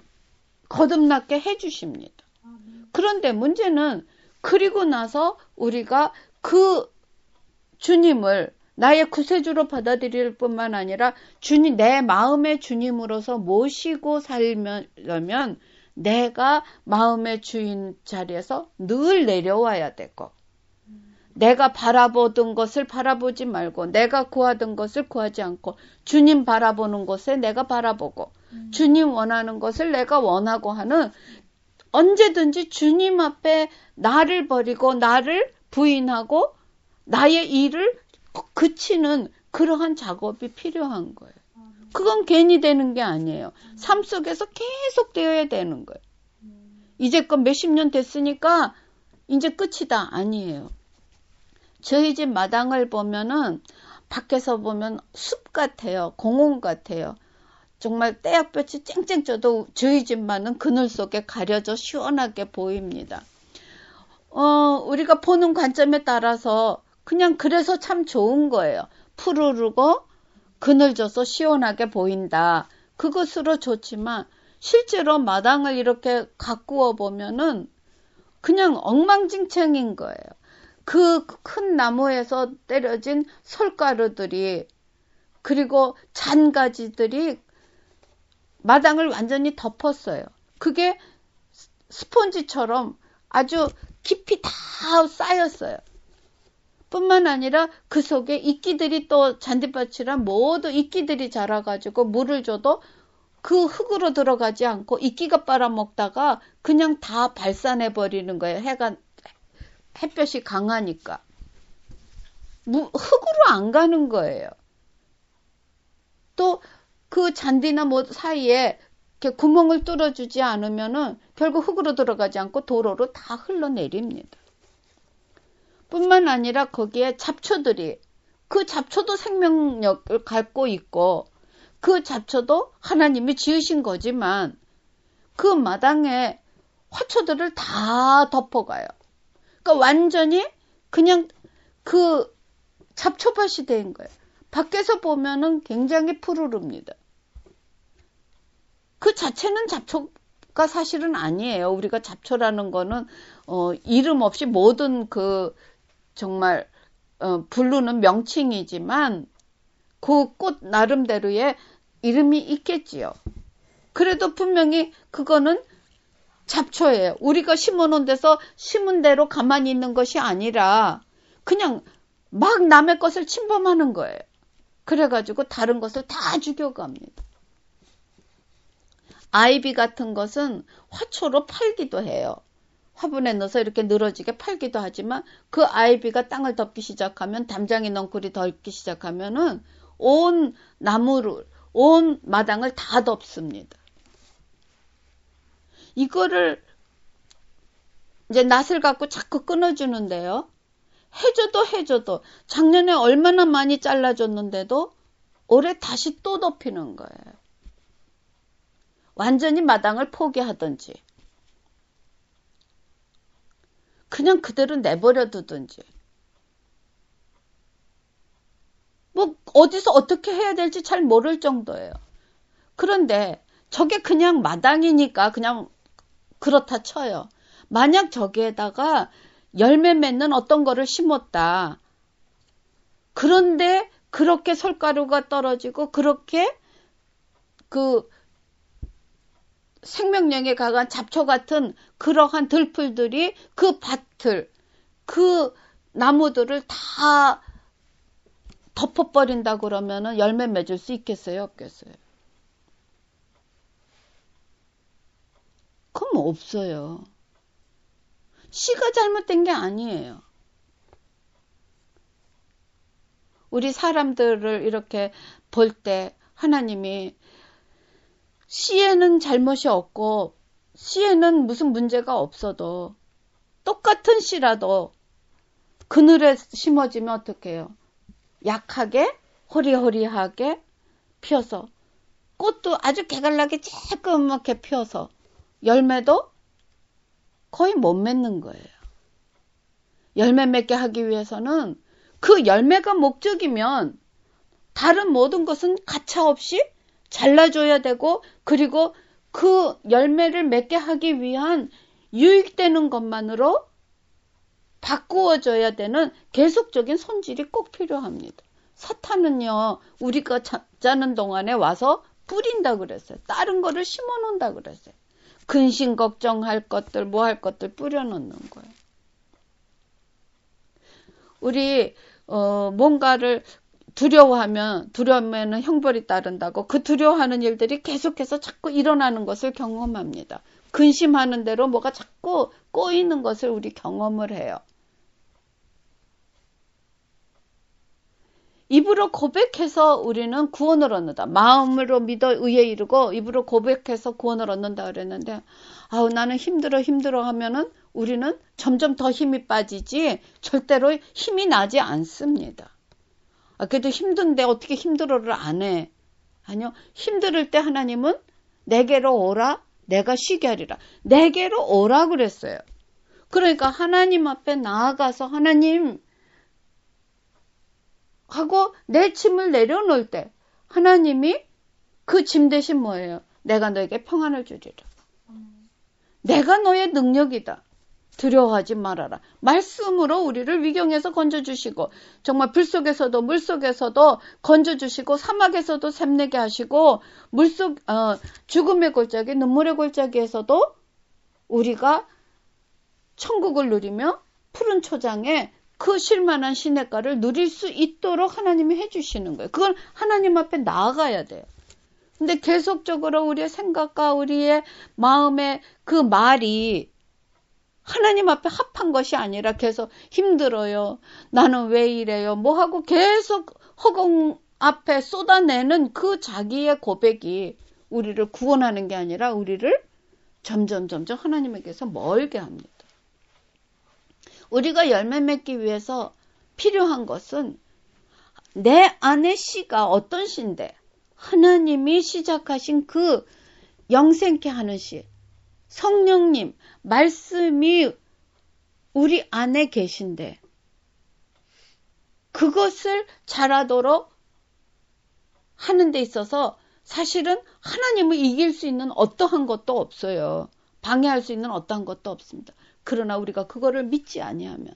거듭나게 해주십니다. 그런데 문제는 그리고 나서 우리가 그 주님을 나의 구세주로 받아들일 뿐만 아니라 주님, 내 마음의 주님으로서 모시고 살려면 내가 마음의 주인 자리에서 늘 내려와야 되고, 내가 바라보던 것을 바라보지 말고 내가 구하던 것을 구하지 않고 주님 바라보는 곳에 내가 바라보고 음. 주님 원하는 것을 내가 원하고 하는, 언제든지 주님 앞에 나를 버리고 나를 부인하고 나의 일을 그치는 그러한 작업이 필요한 거예요. 그건 괜히 되는 게 아니에요. 삶 속에서 계속 되어야 되는 거예요. 이제껏 몇십 년 됐으니까 이제 끝이다. 아니에요. 저희 집 마당을 보면은 밖에서 보면 숲 같아요. 공원 같아요. 정말 떼약볕이 쨍쨍 쪄도 저희 집만은 그늘 속에 가려져 시원하게 보입니다. 어, 우리가 보는 관점에 따라서 그냥 그래서 참 좋은 거예요. 푸르르고 그늘져서 시원하게 보인다. 그것으로 좋지만 실제로 마당을 이렇게 가꾸어 보면은 그냥 엉망진창인 거예요. 그 큰 나무에서 때려진 솔가루들이, 그리고 잔가지들이 마당을 완전히 덮었어요. 그게 스폰지처럼 아주 깊이 다 쌓였어요. 뿐만 아니라 그 속에 이끼들이, 또 잔디밭이란 모두 이끼들이 자라가지고 물을 줘도 그 흙으로 들어가지 않고 이끼가 빨아먹다가 그냥 다 발산해버리는 거예요. 해가, 햇볕이 강하니까. 흙으로 안 가는 거예요. 또 그 잔디나 뭐 사이에 이렇게 구멍을 뚫어주지 않으면은 결국 흙으로 들어가지 않고 도로로 다 흘러내립니다. 뿐만 아니라 거기에 잡초들이, 그 잡초도 생명력을 갖고 있고 그 잡초도 하나님이 지으신 거지만 그 마당에 화초들을 다 덮어가요. 그러니까 완전히 그냥 그 잡초밭이 된 거예요. 밖에서 보면은 굉장히 푸르릅니다. 그 자체는 잡초가 사실은 아니에요. 우리가 잡초라는 거는 어, 이름 없이 모든 그 정말 어, 부르는 명칭이지만 그 꽃 나름대로의 이름이 있겠지요. 그래도 분명히 그거는 잡초예요. 우리가 심어놓은 데서 심은 대로 가만히 있는 것이 아니라 그냥 막 남의 것을 침범하는 거예요. 그래가지고 다른 것을 다 죽여갑니다. 아이비 같은 것은 화초로 팔기도 해요. 화분에 넣어서 이렇게 늘어지게 팔기도 하지만 그 아이비가 땅을 덮기 시작하면, 담장이 넝쿨이 덮기 시작하면은 온 나무를, 온 마당을 다 덮습니다. 이거를 이제 낫을 갖고 자꾸 끊어주는데요. 해줘도 해줘도 작년에 얼마나 많이 잘라줬는데도 올해 다시 또 덮이는 거예요. 완전히 마당을 포기하든지 그냥 그대로 내버려 두든지 뭐 어디서 어떻게 해야 될지 잘 모를 정도예요. 그런데 저게 그냥 마당이니까 그냥 그렇다 쳐요. 만약 저기에다가 열매 맺는 어떤 거를 심었다. 그런데 그렇게 솔가루가 떨어지고 그렇게 그 생명력에 강한 잡초 같은 그러한 들풀들이 그 밭을, 그 나무들을 다 덮어버린다 그러면은 열매 맺을 수 있겠어요? 없겠어요? 그럼 없어요. 씨가 잘못된 게 아니에요. 우리 사람들을 이렇게 볼 때 하나님이 씨에는 잘못이 없고 씨에는 무슨 문제가 없어도 똑같은 씨라도 그늘에 심어지면 어떡해요? 약하게 호리호리하게 피어서 꽃도 아주 개갈나게 쬐끄맣게 피어서 열매도 거의 못 맺는 거예요. 열매 맺게 하기 위해서는 그 열매가 목적이면 다른 모든 것은 가차없이 잘라줘야 되고 그리고 그 열매를 맺게 하기 위한 유익되는 것만으로 바꾸어줘야 되는 계속적인 손질이 꼭 필요합니다. 사탄은요, 우리가 짜는 동안에 와서 뿌린다 그랬어요. 다른 거를 심어놓는다 그랬어요. 근심 걱정할 것들, 뭐 할 것들 뿌려놓는 거예요. 우리 어, 뭔가를 두려워하면, 두려우면 형벌이 따른다고 그 두려워하는 일들이 계속해서 자꾸 일어나는 것을 경험합니다. 근심하는 대로 뭐가 자꾸 꼬이는 것을 우리 경험을 해요. 입으로 고백해서 우리는 구원을 얻는다. 마음으로 믿어 의에 이르고 입으로 고백해서 구원을 얻는다 그랬는데, 아우 나는 힘들어 힘들어 하면은 우리는 점점 더 힘이 빠지지 절대로 힘이 나지 않습니다. 아, 그래도 힘든데 어떻게 힘들어를 안 해? 아니요. 힘들 때 하나님은 내게로 오라, 내가 쉬게 하리라. 내게로 오라 그랬어요. 그러니까 하나님 앞에 나아가서 하나님 하고 내 짐을 내려놓을 때 하나님이 그 짐 대신 뭐예요? 내가 너에게 평안을 주리라. 음. 내가 너의 능력이다. 두려워하지 말아라. 말씀으로 우리를 위경에서 건져주시고 정말 불 속에서도 물 속에서도 건져주시고 사막에서도 샘내게 하시고 물속 어, 죽음의 골짜기 눈물의 골짜기에서도 우리가 천국을 누리며 푸른 초장에 그 쉴만한 시냇가를 누릴 수 있도록 하나님이 해주시는 거예요. 그걸 하나님 앞에 나아가야 돼요. 근데 계속적으로 우리의 생각과 우리의 마음의 그 말이 하나님 앞에 합한 것이 아니라 계속 힘들어요. 나는 왜 이래요? 뭐 하고 계속 허공 앞에 쏟아내는 그 자기의 고백이 우리를 구원하는 게 아니라 우리를 점점 점점 하나님에게서 멀게 합니다. 우리가 열매 맺기 위해서 필요한 것은 내 안의 씨가 어떤 씨인데 하나님이 시작하신 그 영생케 하는 씨, 성령님, 말씀이 우리 안에 계신데 그것을 자라도록 하는 데 있어서 사실은 하나님을 이길 수 있는 어떠한 것도 없어요. 방해할 수 있는 어떠한 것도 없습니다. 그러나 우리가 그거를 믿지 아니하면,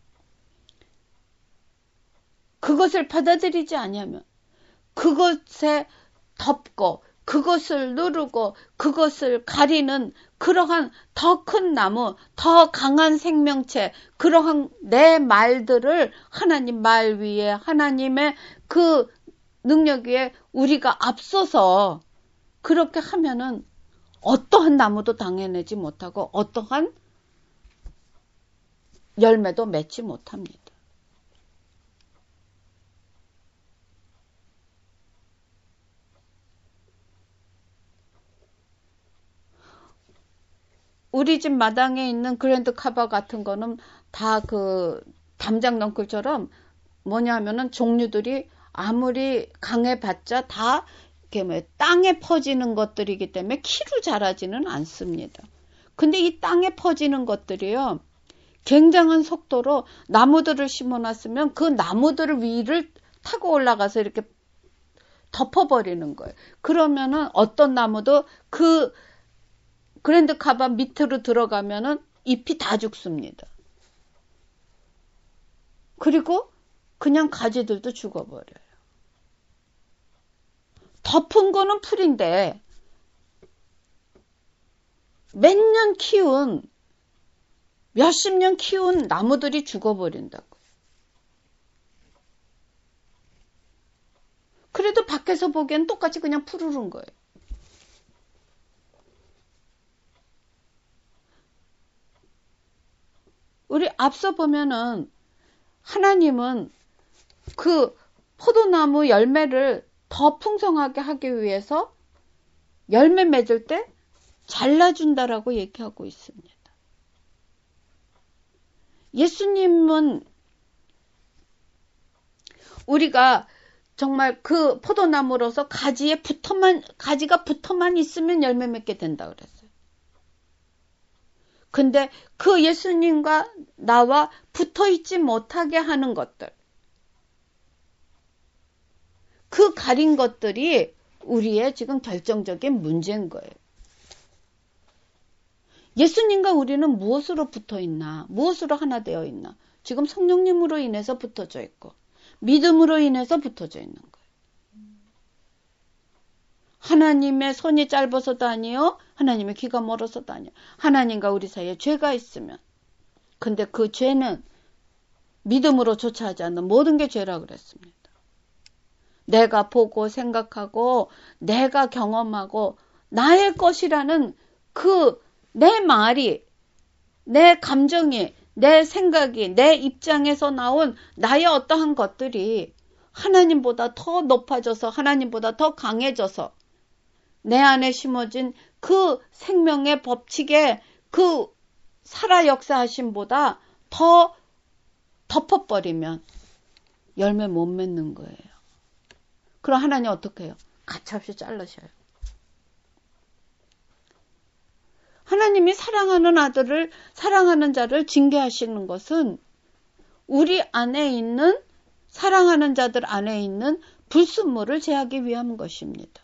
그것을 받아들이지 아니하면, 그것에 덮고 그것을 누르고 그것을 가리는 그러한 더 큰 나무, 더 강한 생명체, 그러한 내 말들을 하나님 말 위에, 하나님의 그 능력 위에 우리가 앞서서 그렇게 하면은 어떠한 나무도 당해내지 못하고 어떠한 열매도 맺지 못합니다. 우리 집 마당에 있는 그랜드 카바 같은 거는 다 그 담장 넝쿨처럼 뭐냐 하면은 종류들이 아무리 강해봤자 다 이렇게 뭐 땅에 퍼지는 것들이기 때문에 키로 자라지는 않습니다. 근데 이 땅에 퍼지는 것들이요, 굉장한 속도로 나무들을 심어놨으면 그 나무들 위를 타고 올라가서 이렇게 덮어버리는 거예요. 그러면은 어떤 나무도 그 그랜드 카바 밑으로 들어가면은 잎이 다 죽습니다. 그리고 그냥 가지들도 죽어버려요. 덮은 거는 풀인데 몇 년 키운, 몇십 년 키운 나무들이 죽어버린다고. 그래도 밖에서 보기엔 똑같이 그냥 푸르른 거예요. 우리 앞서 보면은 하나님은 그 포도나무 열매를 더 풍성하게 하기 위해서 열매 맺을 때 잘라준다라고 얘기하고 있습니다. 예수님은 우리가 정말 그 포도나무로서 가지에 붙어만, 가지가 붙어만 있으면 열매 맺게 된다 그랬어요. 근데 그 예수님과 나와 붙어 있지 못하게 하는 것들, 그 가린 것들이 우리의 지금 결정적인 문제인 거예요. 예수님과 우리는 무엇으로 붙어 있나? 무엇으로 하나 되어 있나? 지금 성령님으로 인해서 붙어져 있고 믿음으로 인해서 붙어져 있는 거예요. 하나님의 손이 짧아서도 아니요, 하나님의 귀가 멀어서도 아니요. 하나님과 우리 사이에 죄가 있으면, 근데 그 죄는 믿음으로 조차하지 않는 모든 게 죄라 그랬습니다. 내가 보고 생각하고 내가 경험하고 나의 것이라는 그 내 말이, 내 감정이, 내 생각이, 내 입장에서 나온 나의 어떠한 것들이 하나님보다 더 높아져서, 하나님보다 더 강해져서 내 안에 심어진 그 생명의 법칙에 그 살아 역사하심보다 더 덮어버리면 열매 못 맺는 거예요. 그럼 하나님 어떻게 해요? 가차없이 잘라셔요. 하나님이 사랑하는 아들을, 사랑하는 자를 징계하시는 것은 우리 안에 있는, 사랑하는 자들 안에 있는 불순물을 제하기 위한 것입니다.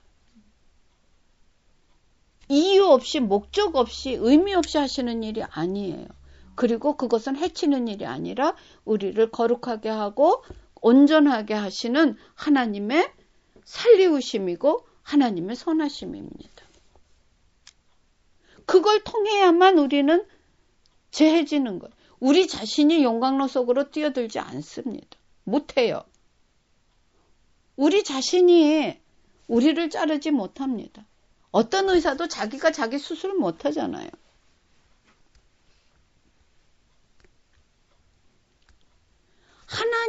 이유 없이, 목적 없이, 의미 없이 하시는 일이 아니에요. 그리고 그것은 해치는 일이 아니라 우리를 거룩하게 하고 온전하게 하시는 하나님의 살리우심이고 하나님의 선하심입니다. 그걸 통해야만 우리는 죄해지는 거예요. 우리 자신이 용광로 속으로 뛰어들지 않습니다. 못해요. 우리 자신이 우리를 자르지 못합니다. 어떤 의사도 자기가 자기 수술 못하잖아요.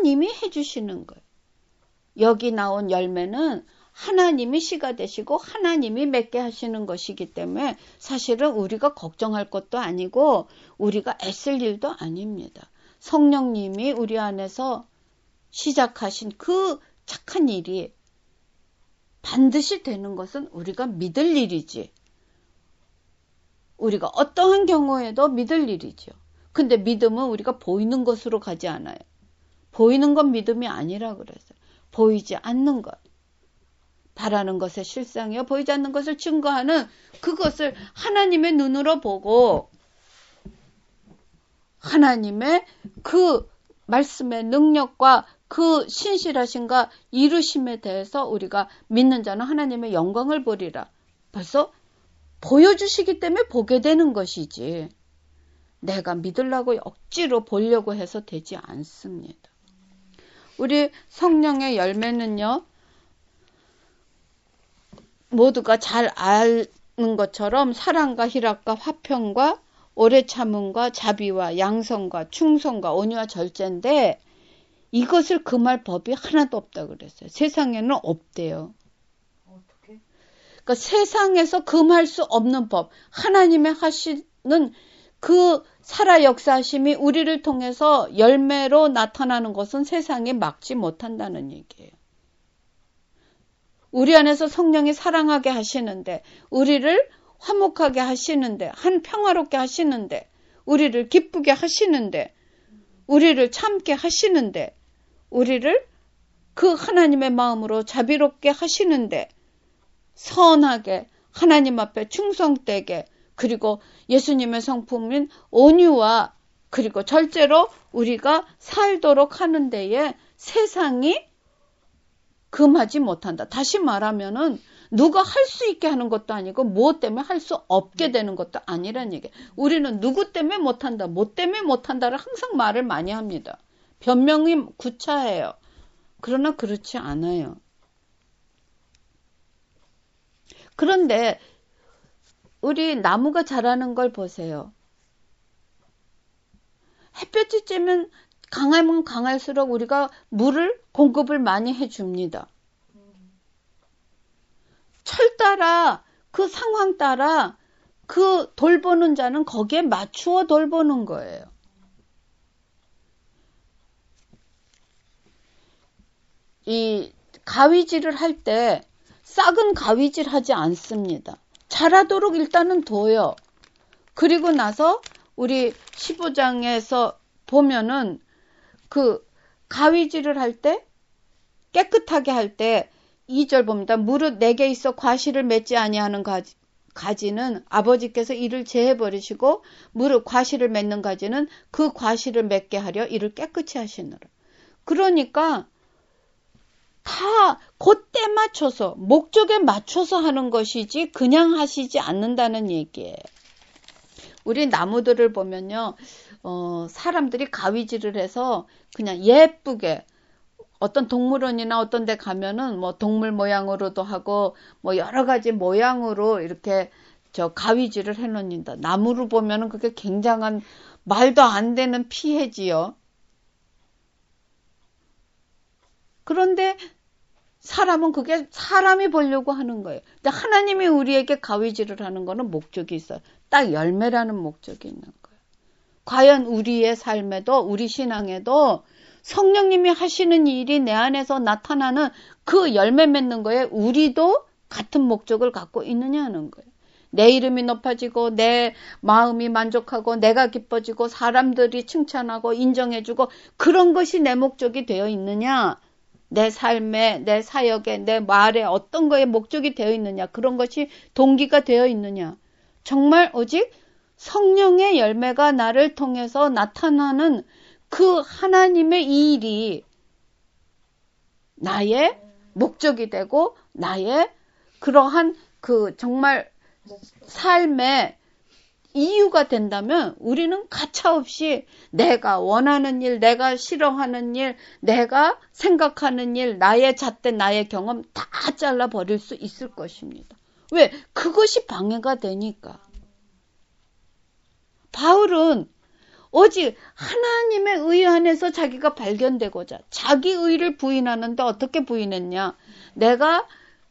하나님이 해주시는 거예요. 여기 나온 열매는 하나님이 씨가 되시고 하나님이 맺게 하시는 것이기 때문에 사실은 우리가 걱정할 것도 아니고 우리가 애쓸 일도 아닙니다. 성령님이 우리 안에서 시작하신 그 착한 일이 반드시 되는 것은 우리가 믿을 일이지. 우리가 어떠한 경우에도 믿을 일이죠. 근데 믿음은 우리가 보이는 것으로 가지 않아요. 보이는 건 믿음이 아니라 그랬어요. 보이지 않는 것. 바라는 것의 실상이요. 보이지 않는 것을 증거하는 그것을 하나님의 눈으로 보고 하나님의 그 말씀의 능력과 그 신실하심과 이루심에 대해서 우리가 믿는 자는 하나님의 영광을 보리라. 벌써 보여주시기 때문에 보게 되는 것이지. 내가 믿으려고 억지로 보려고 해서 되지 않습니다. 우리 성령의 열매는요. 모두가 잘 아는 것처럼 사랑과 희락과 화평과 오래 참음과 자비와 양성과 충성과 온유와 절제인데 이것을 금할 법이 하나도 없다 그랬어요. 세상에는 없대요. 어떻게? 그러니까 세상에서 금할 수 없는 법, 하나님의 하시는 그 살아 역사하심이 우리를 통해서 열매로 나타나는 것은 세상이 막지 못한다는 얘기예요. 우리 안에서 성령이 사랑하게 하시는데, 우리를 화목하게 하시는데, 한 평화롭게 하시는데, 우리를 기쁘게 하시는데, 우리를 참게 하시는데, 우리를 그 하나님의 마음으로 자비롭게 하시는데, 선하게 하나님 앞에 충성되게, 그리고 예수님의 성품인 온유와 그리고 절제로 우리가 살도록 하는 데에 세상이 금하지 못한다. 다시 말하면은 누가 할 수 있게 하는 것도 아니고 무엇 때문에 할 수 없게 되는 것도 아니란 얘기예요. 우리는 누구 때문에 못한다, 뭐 때문에 못한다를 항상 말을 많이 합니다. 변명이 구차해요. 그러나 그렇지 않아요. 그런데 우리 나무가 자라는 걸 보세요. 햇볕이 쬐면 강하면 강할수록 우리가 물을 공급을 많이 해줍니다. 철 따라 그 상황 따라 그 돌보는 자는 거기에 맞추어 돌보는 거예요. 이 가위질을 할 때 싹은 가위질 하지 않습니다. 자라도록 일단은 둬요. 그리고 나서 우리 십오 장에서 보면은 그 가위질을 할 때 깨끗하게 할 때 이 절 봅니다. 무릇 내게 있어 과실을 맺지 아니하는 가지, 가지는 아버지께서 이를 제해버리시고 무릇 과실을 맺는 가지는 그 과실을 맺게 하려 이를 깨끗이 하시느라. 그러니까 다 그때 맞춰서 목적에 맞춰서 하는 것이지 그냥 하시지 않는다는 얘기예요. 우리 나무들을 보면요. 어, 사람들이 가위질을 해서 그냥 예쁘게 어떤 동물원이나 어떤 데 가면은 뭐 동물 모양으로도 하고 뭐 여러 가지 모양으로 이렇게 저 가위질을 해 놓는다. 나무를 보면은 그게 굉장한 말도 안 되는 피해지요. 그런데 사람은 그게 사람이 보려고 하는 거예요. 근데 하나님이 우리에게 가위질을 하는 거는 목적이 있어요. 딱 열매라는 목적이 있는 거예요. 과연 우리의 삶에도 우리 신앙에도 성령님이 하시는 일이 내 안에서 나타나는 그 열매 맺는 거에 우리도 같은 목적을 갖고 있느냐는 거예요. 내 이름이 높아지고 내 마음이 만족하고 내가 기뻐지고 사람들이 칭찬하고 인정해주고 그런 것이 내 목적이 되어 있느냐. 내 삶에, 내 사역에, 내 말에 어떤 거에 목적이 되어 있느냐. 그런 것이 동기가 되어 있느냐. 정말 오직 성령의 열매가 나를 통해서 나타나는 그 하나님의 이 일이 나의 목적이 되고 나의 그러한 그 정말 삶의 이유가 된다면 우리는 가차없이 내가 원하는 일, 내가 싫어하는 일, 내가 생각하는 일, 나의 잣대, 나의 경험 다 잘라버릴 수 있을 것입니다. 왜? 그것이 방해가 되니까. 바울은 오직 하나님의 의 안에서 자기가 발견되고자 자기 의를 부인하는데 어떻게 부인했냐? 내가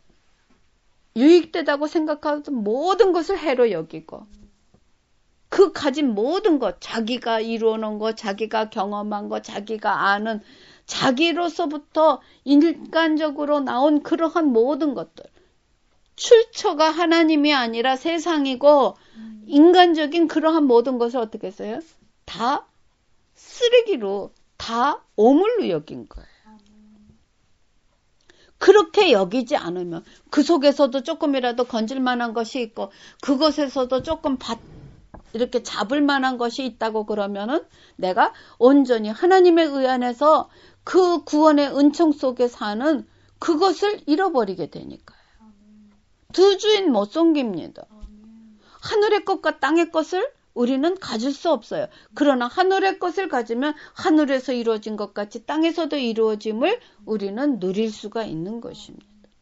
유익되다고 생각하던 모든 것을 해로 여기고 그 가진 모든 것, 자기가 이루어놓은 것, 자기가 경험한 것, 자기가 아는 자기로서부터 인간적으로 나온 그러한 모든 것들, 출처가 하나님이 아니라 세상이고 인간적인 그러한 모든 것을 어떻게 했어요? 다 쓰레기로, 다 오물로 여긴 거예요. 그렇게 여기지 않으면 그 속에서도 조금이라도 건질 만한 것이 있고 그것에서도 조금 받, 이렇게 잡을 만한 것이 있다고 그러면은 내가 온전히 하나님의 의 안에서 그 구원의 은총 속에 사는 그것을 잃어버리게 되니까요. 두 주인 못 섬깁니다. 하늘의 것과 땅의 것을 우리는 가질 수 없어요. 그러나 하늘의 것을 가지면 하늘에서 이루어진 것 같이 땅에서도 이루어짐을 우리는 누릴 수가 있는 것입니다.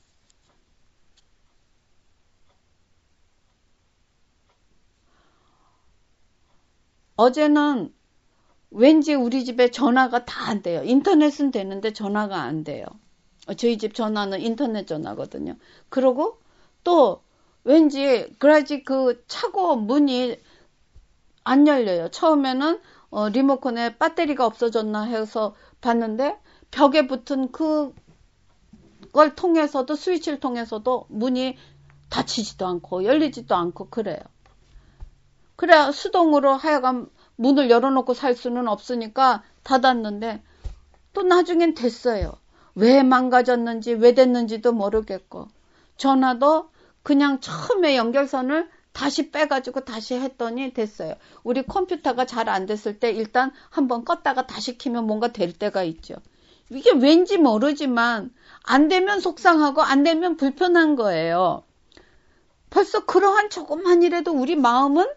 어제는 왠지 우리 집에 전화가 다 안 돼요. 인터넷은 되는데 전화가 안 돼요. 저희 집 전화는 인터넷 전화거든요. 그리고 또 왠지 그래야지 그 차고 문이 안 열려요. 처음에는 어, 리모컨에 배터리가 없어졌나 해서 봤는데 벽에 붙은 그걸 통해서도 스위치를 통해서도 문이 닫히지도 않고 열리지도 않고 그래요. 그래 수동으로 하여간 문을 열어놓고 살 수는 없으니까 닫았는데 또 나중엔 됐어요. 왜 망가졌는지 왜 됐는지도 모르겠고 전화도 그냥 처음에 연결선을 다시 빼가지고 다시 했더니 됐어요. 우리 컴퓨터가 잘 안 됐을 때 일단 한번 껐다가 다시 키면 뭔가 될 때가 있죠. 이게 왠지 모르지만 안 되면 속상하고 안 되면 불편한 거예요. 벌써 그러한 조금만이라도 우리 마음은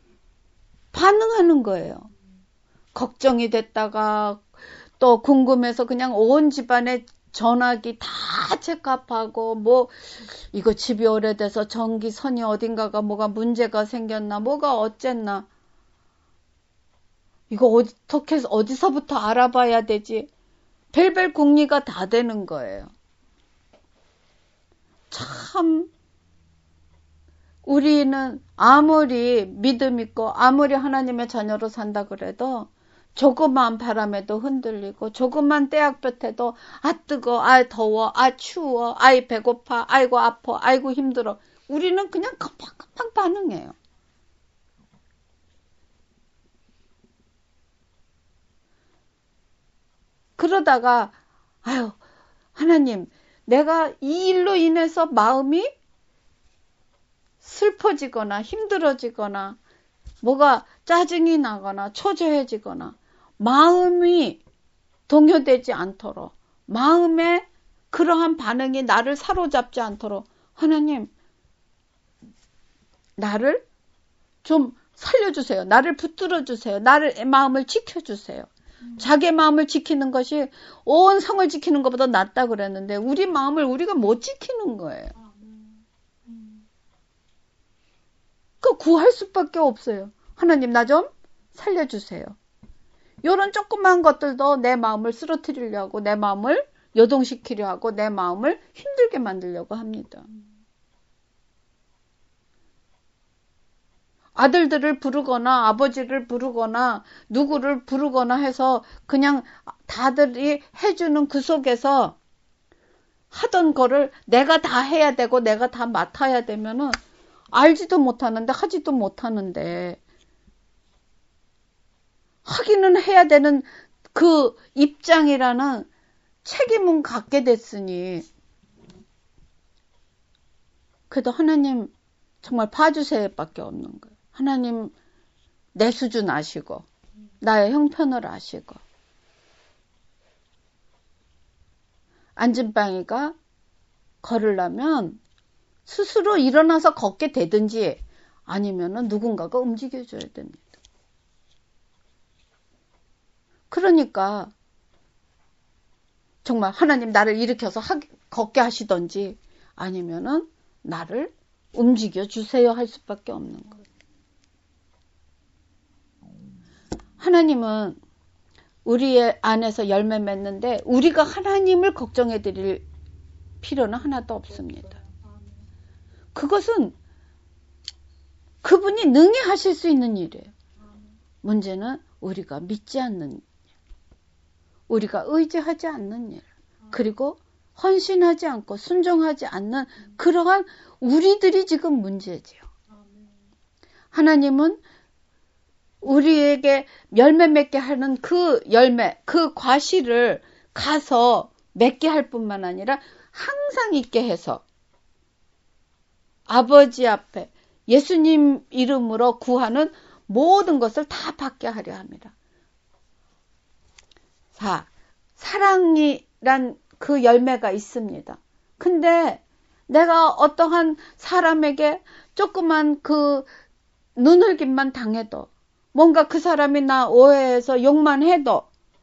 반응하는 거예요. 걱정이 됐다가 또 궁금해서 그냥 온 집안에 전화기 다 체크업하고 뭐 이거 집이 오래돼서 전기선이 어딘가가 뭐가 문제가 생겼나 뭐가 어쨌나 이거 어떻게 해서 어디서부터 알아봐야 되지? 별별 궁리가 다 되는 거예요. 참 우리는 아무리 믿음 있고 아무리 하나님의 자녀로 산다 그래도 조그만 바람에도 흔들리고 조그만 떼약볕에도 아 뜨거, 아 더워, 아 추워, 아이 배고파, 아이고 아파, 아이고 힘들어. 우리는 그냥 금방금방 반응해요. 그러다가 아유 하나님 내가 이 일로 인해서 마음이 슬퍼지거나 힘들어지거나 뭐가 짜증이 나거나 초조해지거나 마음이 동요되지 않도록 마음에 그러한 반응이 나를 사로잡지 않도록 하나님 나를 좀 살려주세요. 나를 붙들어 주세요. 나를 마음을 지켜주세요. 음. 자기 마음을 지키는 것이 온 성을 지키는 것보다 낫다 그랬는데 우리 마음을 우리가 못 지키는 거예요. 그 구할 수밖에 없어요. 하나님 나 좀 살려주세요. 이런 조그만 것들도 내 마음을 쓰러뜨리려고 내 마음을 요동시키려 하고 내 마음을 힘들게 만들려고 합니다. 아들들을 부르거나 아버지를 부르거나 누구를 부르거나 해서 그냥 다들이 해주는 그 속에서 하던 거를 내가 다 해야 되고 내가 다 맡아야 되면은 알지도 못하는데 하지도 못하는데 하기는 해야 되는 그 입장이라는 책임은 갖게 됐으니 그래도 하나님 정말 봐주세요 밖에 없는 거예요. 하나님 내 수준 아시고 나의 형편을 아시고 안진빵이가 걸으려면 스스로 일어나서 걷게 되든지 아니면은 누군가가 움직여줘야 됩니다. 그러니까 정말 하나님 나를 일으켜서 하, 걷게 하시든지 아니면은 나를 움직여 주세요 할 수밖에 없는 거예요. 하나님은 우리의 안에서 열매 맺는데 우리가 하나님을 걱정해 드릴 필요는 하나도 없습니다. 그것은 그분이 능히 하실 수 있는 일이에요. 문제는 우리가 믿지 않는 일, 우리가 의지하지 않는 일, 그리고 헌신하지 않고 순종하지 않는 그러한 우리들이 지금 문제지요. 하나님은 우리에게 열매 맺게 하는 그 열매, 그 과실을 가서 맺게 할 뿐만 아니라 항상 있게 해서 아버지 앞에 예수님 이름으로 구하는 모든 것을 다 받게 하려 합니다. 자, 사랑이란 그 열매가 있습니다. 근데 내가 어떠한 사람에게 조그만 그 눈을김만 당해도, 뭔가 그 사람이 나 오해해서 욕만 해도,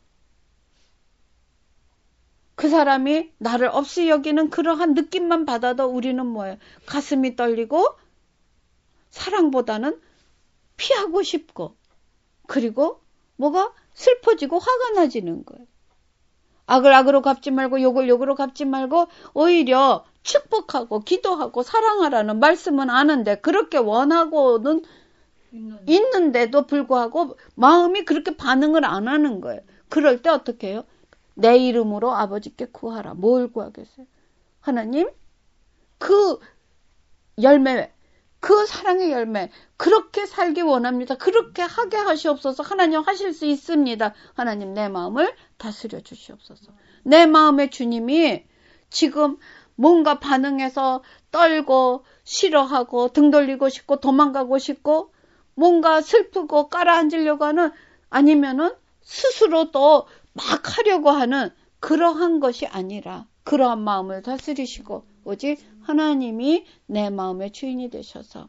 그 사람이 나를 없이 여기는 그러한 느낌만 받아도 우리는 뭐예요? 가슴이 떨리고 사랑보다는 피하고 싶고, 그리고 뭐가 슬퍼지고 화가 나지는 거예요. 악을 악으로 갚지 말고 욕을 욕으로 갚지 말고 오히려 축복하고 기도하고 사랑하라는 말씀은 아는데, 그렇게 원하고는 있는데도 불구하고 마음이 그렇게 반응을 안 하는 거예요. 그럴 때 어떻게 해요? 내 이름으로 아버지께 구하라. 뭘 구하겠어요? 하나님, 그 열매, 그 사랑의 열매, 그렇게 살기 원합니다. 그렇게 하게 하시옵소서. 하나님 하실 수 있습니다. 하나님, 내 마음을 다스려 주시옵소서. 내 마음의 주님이 지금 뭔가 반응해서 떨고 싫어하고 등 돌리고 싶고 도망가고 싶고 뭔가 슬프고 깔아앉으려고 하는, 아니면은 스스로 또 막 하려고 하는 그러한 것이 아니라 그러한 마음을 다스리시고 오직 하나님이 내 마음의 주인이 되셔서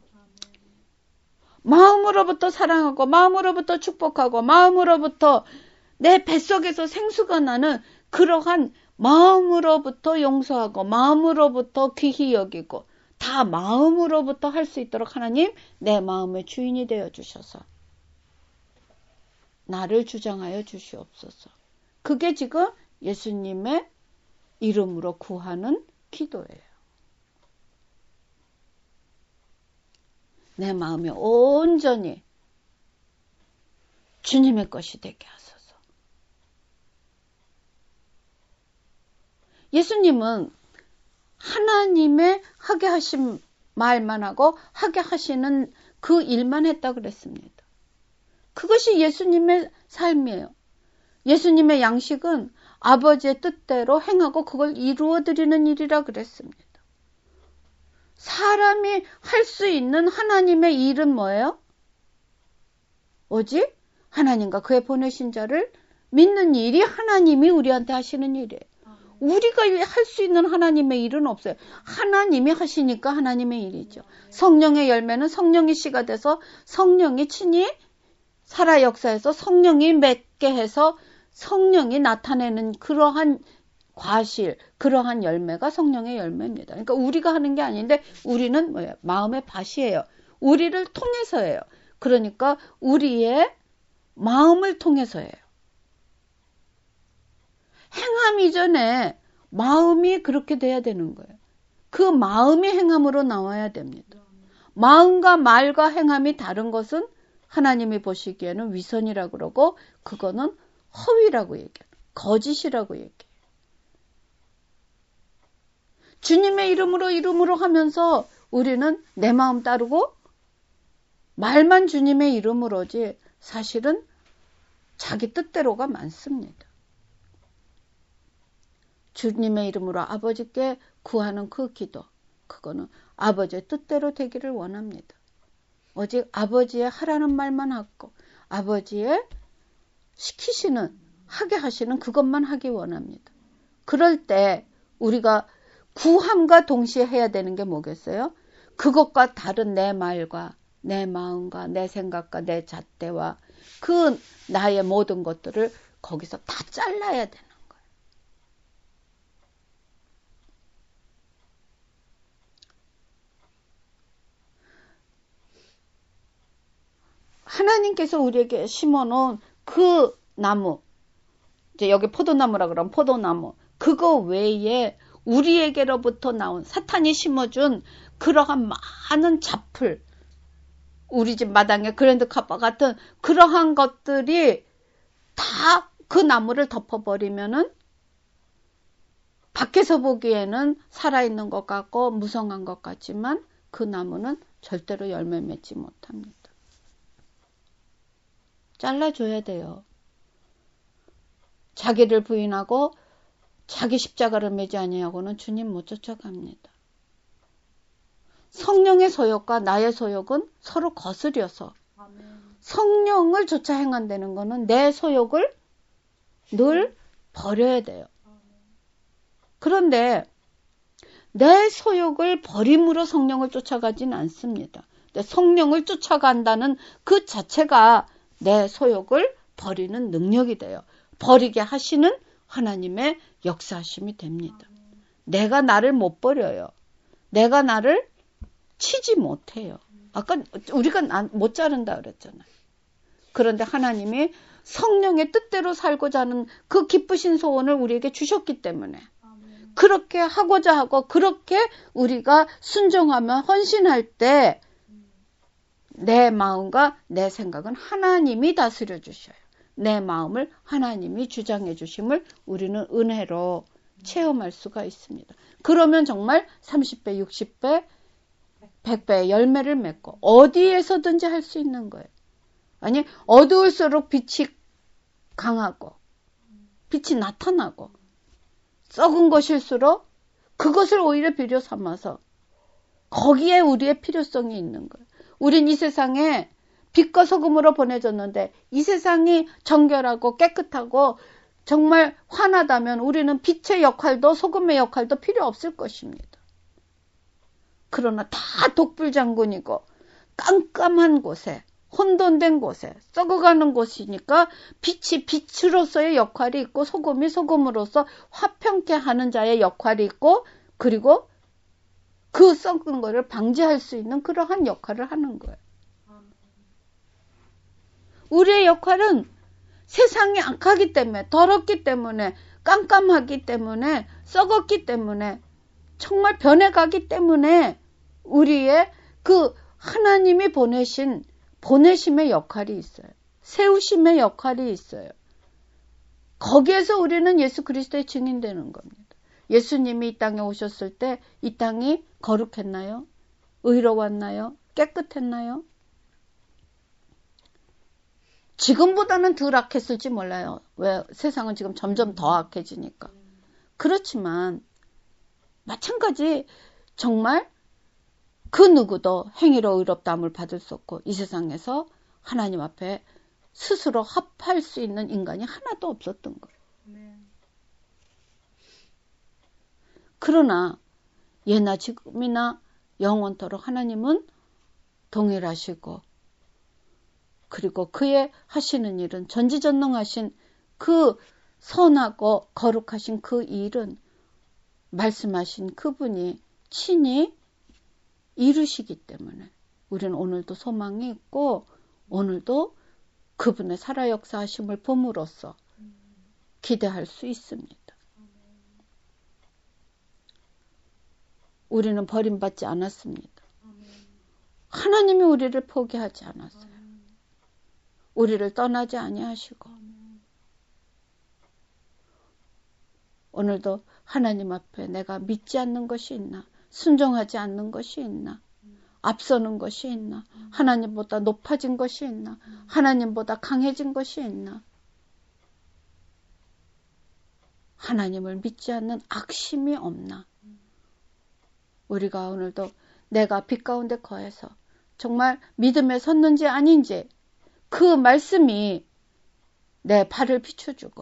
마음으로부터 사랑하고 마음으로부터 축복하고 마음으로부터 내 뱃속에서 생수가 나는 그러한 마음으로부터 용서하고 마음으로부터 귀히 여기고 다 마음으로부터 할 수 있도록 하나님 내 마음의 주인이 되어 주셔서 나를 주장하여 주시옵소서. 그게 지금 예수님의 이름으로 구하는 기도예요. 내 마음이 온전히 주님의 것이 되게 하소서. 예수님은 하나님의 하게 하신 말만 하고 하게 하시는 그 일만 했다고 그랬습니다. 그것이 예수님의 삶이에요. 예수님의 양식은 아버지의 뜻대로 행하고 그걸 이루어드리는 일이라 그랬습니다. 사람이 할 수 있는 하나님의 일은 뭐예요? 오직 하나님과 그의 보내신 자를 믿는 일이 하나님이 우리한테 하시는 일이에요. 우리가 할 수 있는 하나님의 일은 없어요. 하나님이 하시니까 하나님의 일이죠. 성령의 열매는 성령이 씨가 돼서 성령이 친히 살아 역사해서 성령이 맺게 해서 성령이 나타내는 그러한 과실, 그러한 열매가 성령의 열매입니다. 그러니까 우리가 하는 게 아닌데 우리는 뭐예요? 마음의 밭이에요. 우리를 통해서예요. 그러니까 우리의 마음을 통해서예요. 행함 이전에 마음이 그렇게 돼야 되는 거예요. 그 마음이 행함으로 나와야 됩니다. 마음과 말과 행함이 다른 것은 하나님이 보시기에는 위선이라고 그러고 그거는 허위라고 얘기해요. 거짓이라고 얘기해요. 주님의 이름으로 이름으로 하면서 우리는 내 마음 따르고 말만 주님의 이름으로지 사실은 자기 뜻대로가 많습니다. 주님의 이름으로 아버지께 구하는 그 기도, 그거는 아버지의 뜻대로 되기를 원합니다. 오직 아버지의 하라는 말만 하고 아버지의 시키시는, 하게 하시는 그것만 하기 원합니다. 그럴 때 우리가 구함과 동시에 해야 되는 게 뭐겠어요? 그것과 다른 내 말과 내 마음과 내 생각과 내 잣대와 그 나의 모든 것들을 거기서 다 잘라야 되는 거예요. 하나님께서 우리에게 심어놓은 그 나무, 이제 여기 포도나무라 그러면 포도나무, 그거 외에 우리에게로부터 나온 사탄이 심어준 그러한 많은 잡풀, 우리 집 마당에 그랜드카파 같은 그러한 것들이 다 그 나무를 덮어버리면은 밖에서 보기에는 살아있는 것 같고 무성한 것 같지만 그 나무는 절대로 열매 맺지 못합니다. 잘라줘야 돼요. 자기를 부인하고 자기 십자가를 매지 아니하고는 주님 못 쫓아갑니다. 성령의 소욕과 나의 소욕은 서로 거스려서 성령을 쫓아 행한다는 것은 내 소욕을 늘 버려야 돼요. 그런데 내 소욕을 버림으로 성령을 쫓아가지는 않습니다. 성령을 쫓아간다는 그 자체가 내 소욕을 버리는 능력이 돼요. 버리게 하시는 하나님의 역사하심이 됩니다. 내가 나를 못 버려요. 내가 나를 치지 못해요. 아까 우리가 못 자른다 그랬잖아요. 그런데 하나님이 성령의 뜻대로 살고자 하는 그 기쁘신 소원을 우리에게 주셨기 때문에 그렇게 하고자 하고 그렇게 우리가 순종하며 헌신할 때 내 마음과 내 생각은 하나님이 다스려 주셔요. 내 마음을 하나님이 주장해 주심을 우리는 은혜로 체험할 수가 있습니다. 그러면 정말 삼십 배, 육십 배, 백 배의 열매를 맺고 어디에서든지 할 수 있는 거예요. 아니 어두울수록 빛이 강하고 빛이 나타나고 썩은 것일수록 그것을 오히려 비료 삼아서 거기에 우리의 필요성이 있는 거예요. 우린 이 세상에 빛과 소금으로 보내졌는데 이 세상이 정결하고 깨끗하고 정말 환하다면 우리는 빛의 역할도 소금의 역할도 필요 없을 것입니다. 그러나 다 독불장군이고 깜깜한 곳에 혼돈된 곳에 썩어가는 곳이니까 빛이 빛으로서의 역할이 있고 소금이 소금으로서 화평케 하는 자의 역할이 있고 그리고 그 썩은 거를 방지할 수 있는 그러한 역할을 하는 거예요. 우리의 역할은 세상이 악하기 때문에 더럽기 때문에 깜깜하기 때문에 썩었기 때문에 정말 변해가기 때문에 우리의 그 하나님이 보내신 보내심의 역할이 있어요. 세우심의 역할이 있어요. 거기에서 우리는 예수 그리스도의 증인되는 겁니다. 예수님이 이 땅에 오셨을 때 이 땅이 거룩했나요? 의로웠나요? 깨끗했나요? 지금보다는 덜 악했을지 몰라요. 왜? 세상은 지금 점점 더 악해지니까. 그렇지만 마찬가지 정말 그 누구도 행위로 의롭다함을 받을 수 없고 이 세상에서 하나님 앞에 스스로 합할 수 있는 인간이 하나도 없었던 거예요. 네. 그러나 예나 지금이나 영원토록 하나님은 동일하시고 그리고 그의 하시는 일은 전지전능하신 그 선하고 거룩하신 그 일은 말씀하신 그분이 친히 이루시기 때문에 우리는 오늘도 소망이 있고 오늘도 그분의 살아 역사하심을 봄으로써 기대할 수 있습니다. 우리는 버림받지 않았습니다. 하나님이 우리를 포기하지 않았어요. 우리를 떠나지 아니하시고 오늘도 하나님 앞에 내가 믿지 않는 것이 있나 순종하지 않는 것이 있나 앞서는 것이 있나 하나님보다 높아진 것이 있나 하나님보다 강해진 것이 있나 하나님을 믿지 않는 악심이 없나 우리가 오늘도 내가 빛 가운데 거해서 정말 믿음에 섰는지 아닌지 그 말씀이 내 발을 비춰주고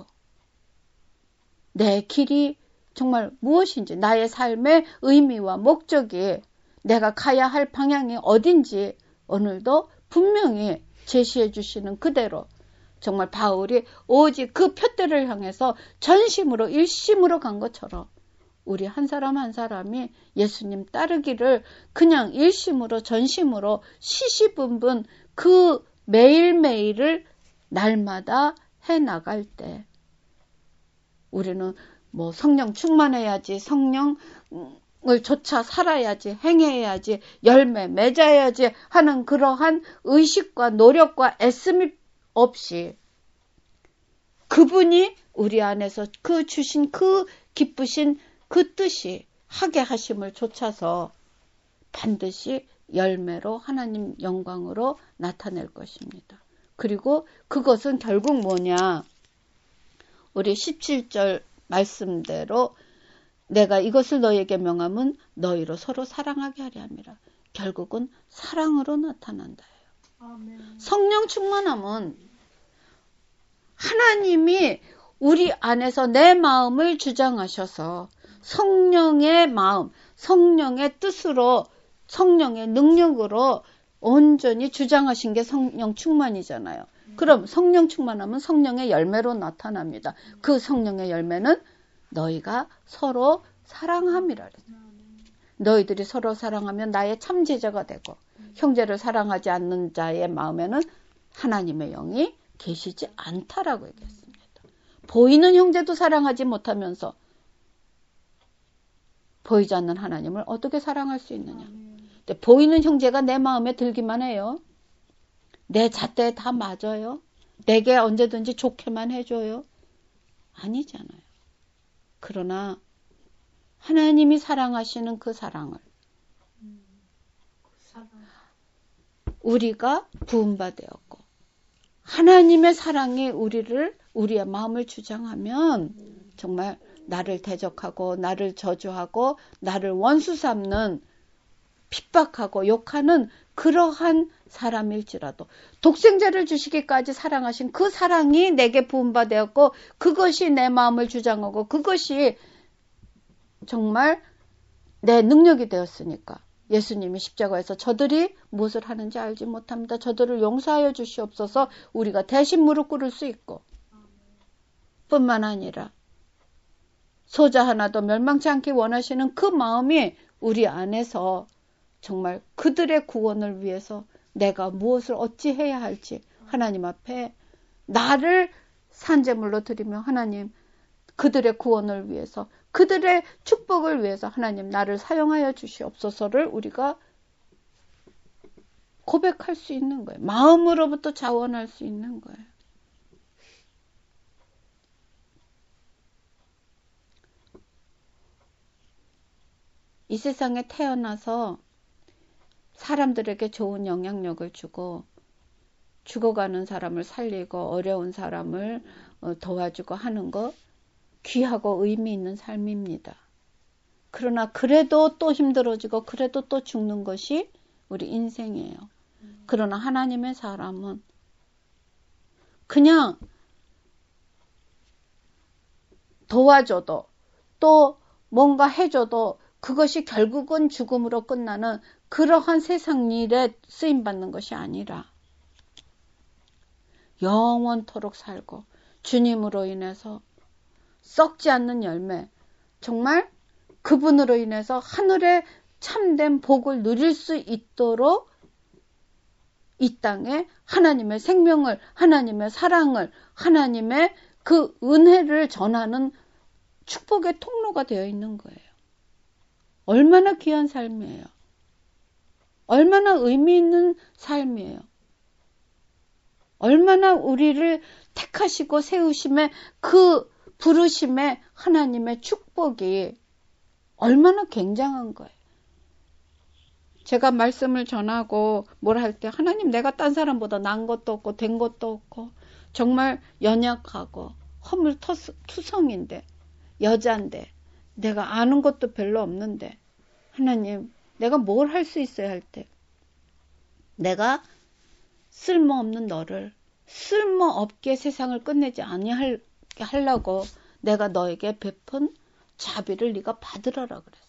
내 길이 정말 무엇인지 나의 삶의 의미와 목적이 내가 가야 할 방향이 어딘지 오늘도 분명히 제시해 주시는 그대로 정말 바울이 오직 그 표대를 향해서 전심으로 일심으로 간 것처럼 우리 한 사람 한 사람이 예수님 따르기를 그냥 일심으로 전심으로 시시분분 그 매일매일을 날마다 해 나갈 때 우리는 뭐 성령 충만해야지, 성령을 조차 살아야지, 행해야지, 열매 맺어야지 하는 그러한 의식과 노력과 애씀이 없이 그분이 우리 안에서 그 주신 그 기쁘신 그 뜻이 하게 하심을 좇아서 반드시 열매로 하나님 영광으로 나타낼 것입니다. 그리고 그것은 결국 뭐냐? 우리 십칠 절 말씀대로 내가 이것을 너희에게 명함은 너희로 서로 사랑하게 하려 함이라. 결국은 사랑으로 나타난다. 아멘. 성령 충만함은 하나님이 우리 안에서 내 마음을 주장하셔서 성령의 마음, 성령의 뜻으로, 성령의 능력으로 온전히 주장하신 게 성령 충만이잖아요. 그럼 성령 충만하면 성령의 열매로 나타납니다. 그 성령의 열매는 너희가 서로 사랑함이라 그랬어요. 너희들이 서로 사랑하면 나의 참제자가 되고 형제를 사랑하지 않는 자의 마음에는 하나님의 영이 계시지 않다라고 얘기했습니다. 보이는 형제도 사랑하지 못하면서 보이지 않는 하나님을 어떻게 사랑할 수 있느냐. 근데 보이는 형제가 내 마음에 들기만 해요. 내 잣대에 다 맞아요. 내게 언제든지 좋게만 해줘요. 아니잖아요. 그러나 하나님이 사랑하시는 그 사랑을 우리가 부음바 되었고 하나님의 사랑이 우리를 우리의 마음을 주장하면 정말 나를 대적하고 나를 저주하고 나를 원수 삼는 핍박하고 욕하는 그러한 사람일지라도 독생자를 주시기까지 사랑하신 그 사랑이 내게 부음바 되었고 그것이 내 마음을 주장하고 그것이 정말 내 능력이 되었으니까 예수님이 십자가에서 저들이 무엇을 하는지 알지 못합니다. 저들을 용서하여 주시옵소서. 우리가 대신 무릎 꿇을 수 있고 뿐만 아니라 소자 하나도 멸망치 않기 원하시는 그 마음이 우리 안에서 정말 그들의 구원을 위해서 내가 무엇을 어찌해야 할지 하나님 앞에 나를 산제물로 드리며 하나님 그들의 구원을 위해서 그들의 축복을 위해서 하나님 나를 사용하여 주시옵소서를 우리가 고백할 수 있는 거예요. 마음으로부터 자원할 수 있는 거예요. 이 세상에 태어나서 사람들에게 좋은 영향력을 주고 죽어가는 사람을 살리고 어려운 사람을 도와주고 하는 거 귀하고 의미 있는 삶입니다. 그러나 그래도 또 힘들어지고 그래도 또 죽는 것이 우리 인생이에요. 그러나 하나님의 사람은 그냥 도와줘도 또 뭔가 해줘도 그것이 결국은 죽음으로 끝나는 그러한 세상 일에 쓰임받는 것이 아니라 영원토록 살고 주님으로 인해서 썩지 않는 열매, 정말 그분으로 인해서 하늘의 참된 복을 누릴 수 있도록 이 땅에 하나님의 생명을, 하나님의 사랑을, 하나님의 그 은혜를 전하는 축복의 통로가 되어 있는 거예요. 얼마나 귀한 삶이에요. 얼마나 의미 있는 삶이에요. 얼마나 우리를 택하시고 세우심에 그 부르심에 하나님의 축복이 얼마나 굉장한 거예요. 제가 말씀을 전하고 뭘 할 때 하나님 내가 딴 사람보다 난 것도 없고 된 것도 없고 정말 연약하고 허물투성인데 여잔데 내가 아는 것도 별로 없는데 하나님 내가 뭘 할 수 있어야 할 때 내가 쓸모없는 너를 쓸모없게 세상을 끝내지 아니하려고 내가 너에게 베푼 자비를 네가 받으라라 그랬어요.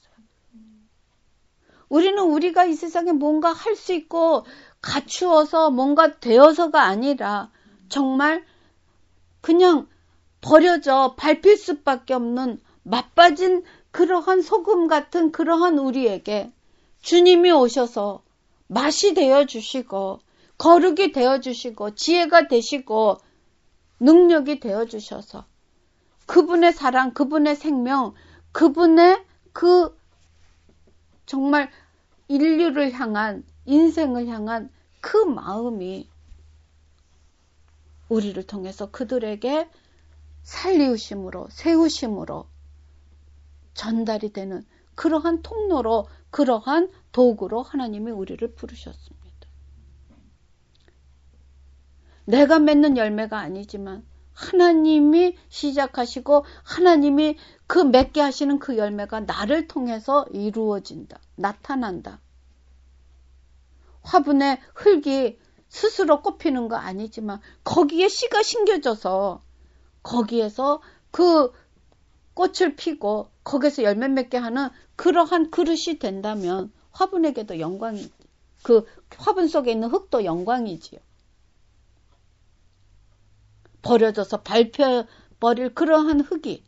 우리는 우리가 이 세상에 뭔가 할 수 있고 갖추어서 뭔가 되어서가 아니라 정말 그냥 버려져 밟힐 수밖에 없는 맛빠진 그러한 소금 같은 그러한 우리에게 주님이 오셔서 맛이 되어 주시고 거룩이 되어주시고 지혜가 되시고 능력이 되어주셔서 그분의 사랑, 그분의 생명, 그분의 그 정말 인류를 향한, 인생을 향한 그 마음이 우리를 통해서 그들에게 살리우심으로, 세우심으로 전달이 되는 그러한 통로로, 그러한 도구로 하나님이 우리를 부르셨습니다. 내가 맺는 열매가 아니지만 하나님이 시작하시고 하나님이 그 맺게 하시는 그 열매가 나를 통해서 이루어진다. 나타난다. 화분에 흙이 스스로 꼽히는 거 아니지만 거기에 씨가 심겨져서 거기에서 그 꽃을 피고 거기에서 열매 맺게 하는 그러한 그릇이 된다면 화분에게도 영광이, 그 화분 속에 있는 흙도 영광이지요. 버려져서 밟혀버릴 그러한 흙이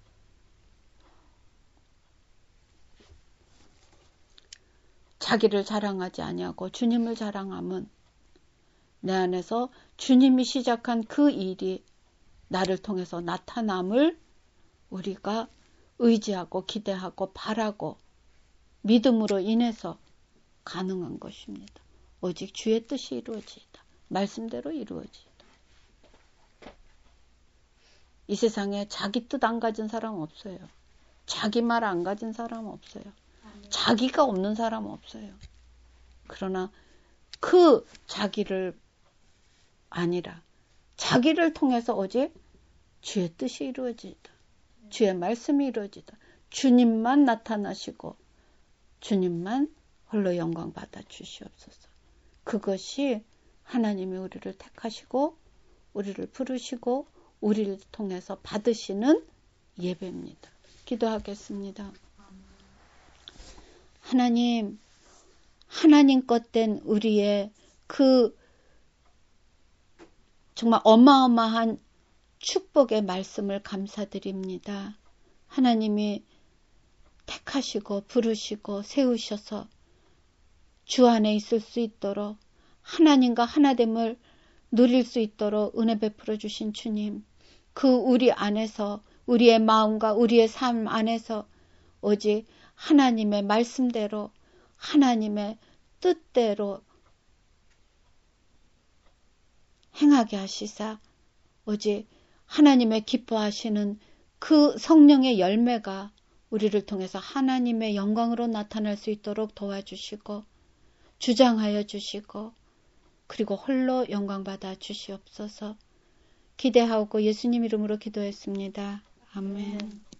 자기를 자랑하지 아니하고 주님을 자랑함은 내 안에서 주님이 시작한 그 일이 나를 통해서 나타남을 우리가 의지하고 기대하고 바라고 믿음으로 인해서 가능한 것입니다. 오직 주의 뜻이 이루어지이다. 말씀대로 이루어지이다. 이 세상에 자기 뜻 안 가진 사람 없어요. 자기 말 안 가진 사람 없어요. 자기가 없는 사람 없어요. 그러나 그 자기를 아니라 자기를 통해서 오직 주의 뜻이 이루어지다. 주의 말씀이 이루어지다. 주님만 나타나시고 주님만 홀로 영광 받아 주시옵소서. 그것이 하나님이 우리를 택하시고 우리를 부르시고 우리를 통해서 받으시는 예배입니다. 기도하겠습니다. 하나님, 하나님 것 된 우리의 그 정말 어마어마한 축복의 말씀을 감사드립니다. 하나님이 택하시고 부르시고 세우셔서 주 안에 있을 수 있도록 하나님과 하나됨을 누릴 수 있도록 은혜 베풀어 주신 주님, 그 우리 안에서 우리의 마음과 우리의 삶 안에서 오직 하나님의 말씀대로 하나님의 뜻대로 행하게 하시사 오직 하나님의 기뻐하시는 그 성령의 열매가 우리를 통해서 하나님의 영광으로 나타날 수 있도록 도와주시고 주장하여 주시고 그리고 홀로 영광받아 주시옵소서. 기대하고 예수님 이름으로 기도했습니다. 아멘.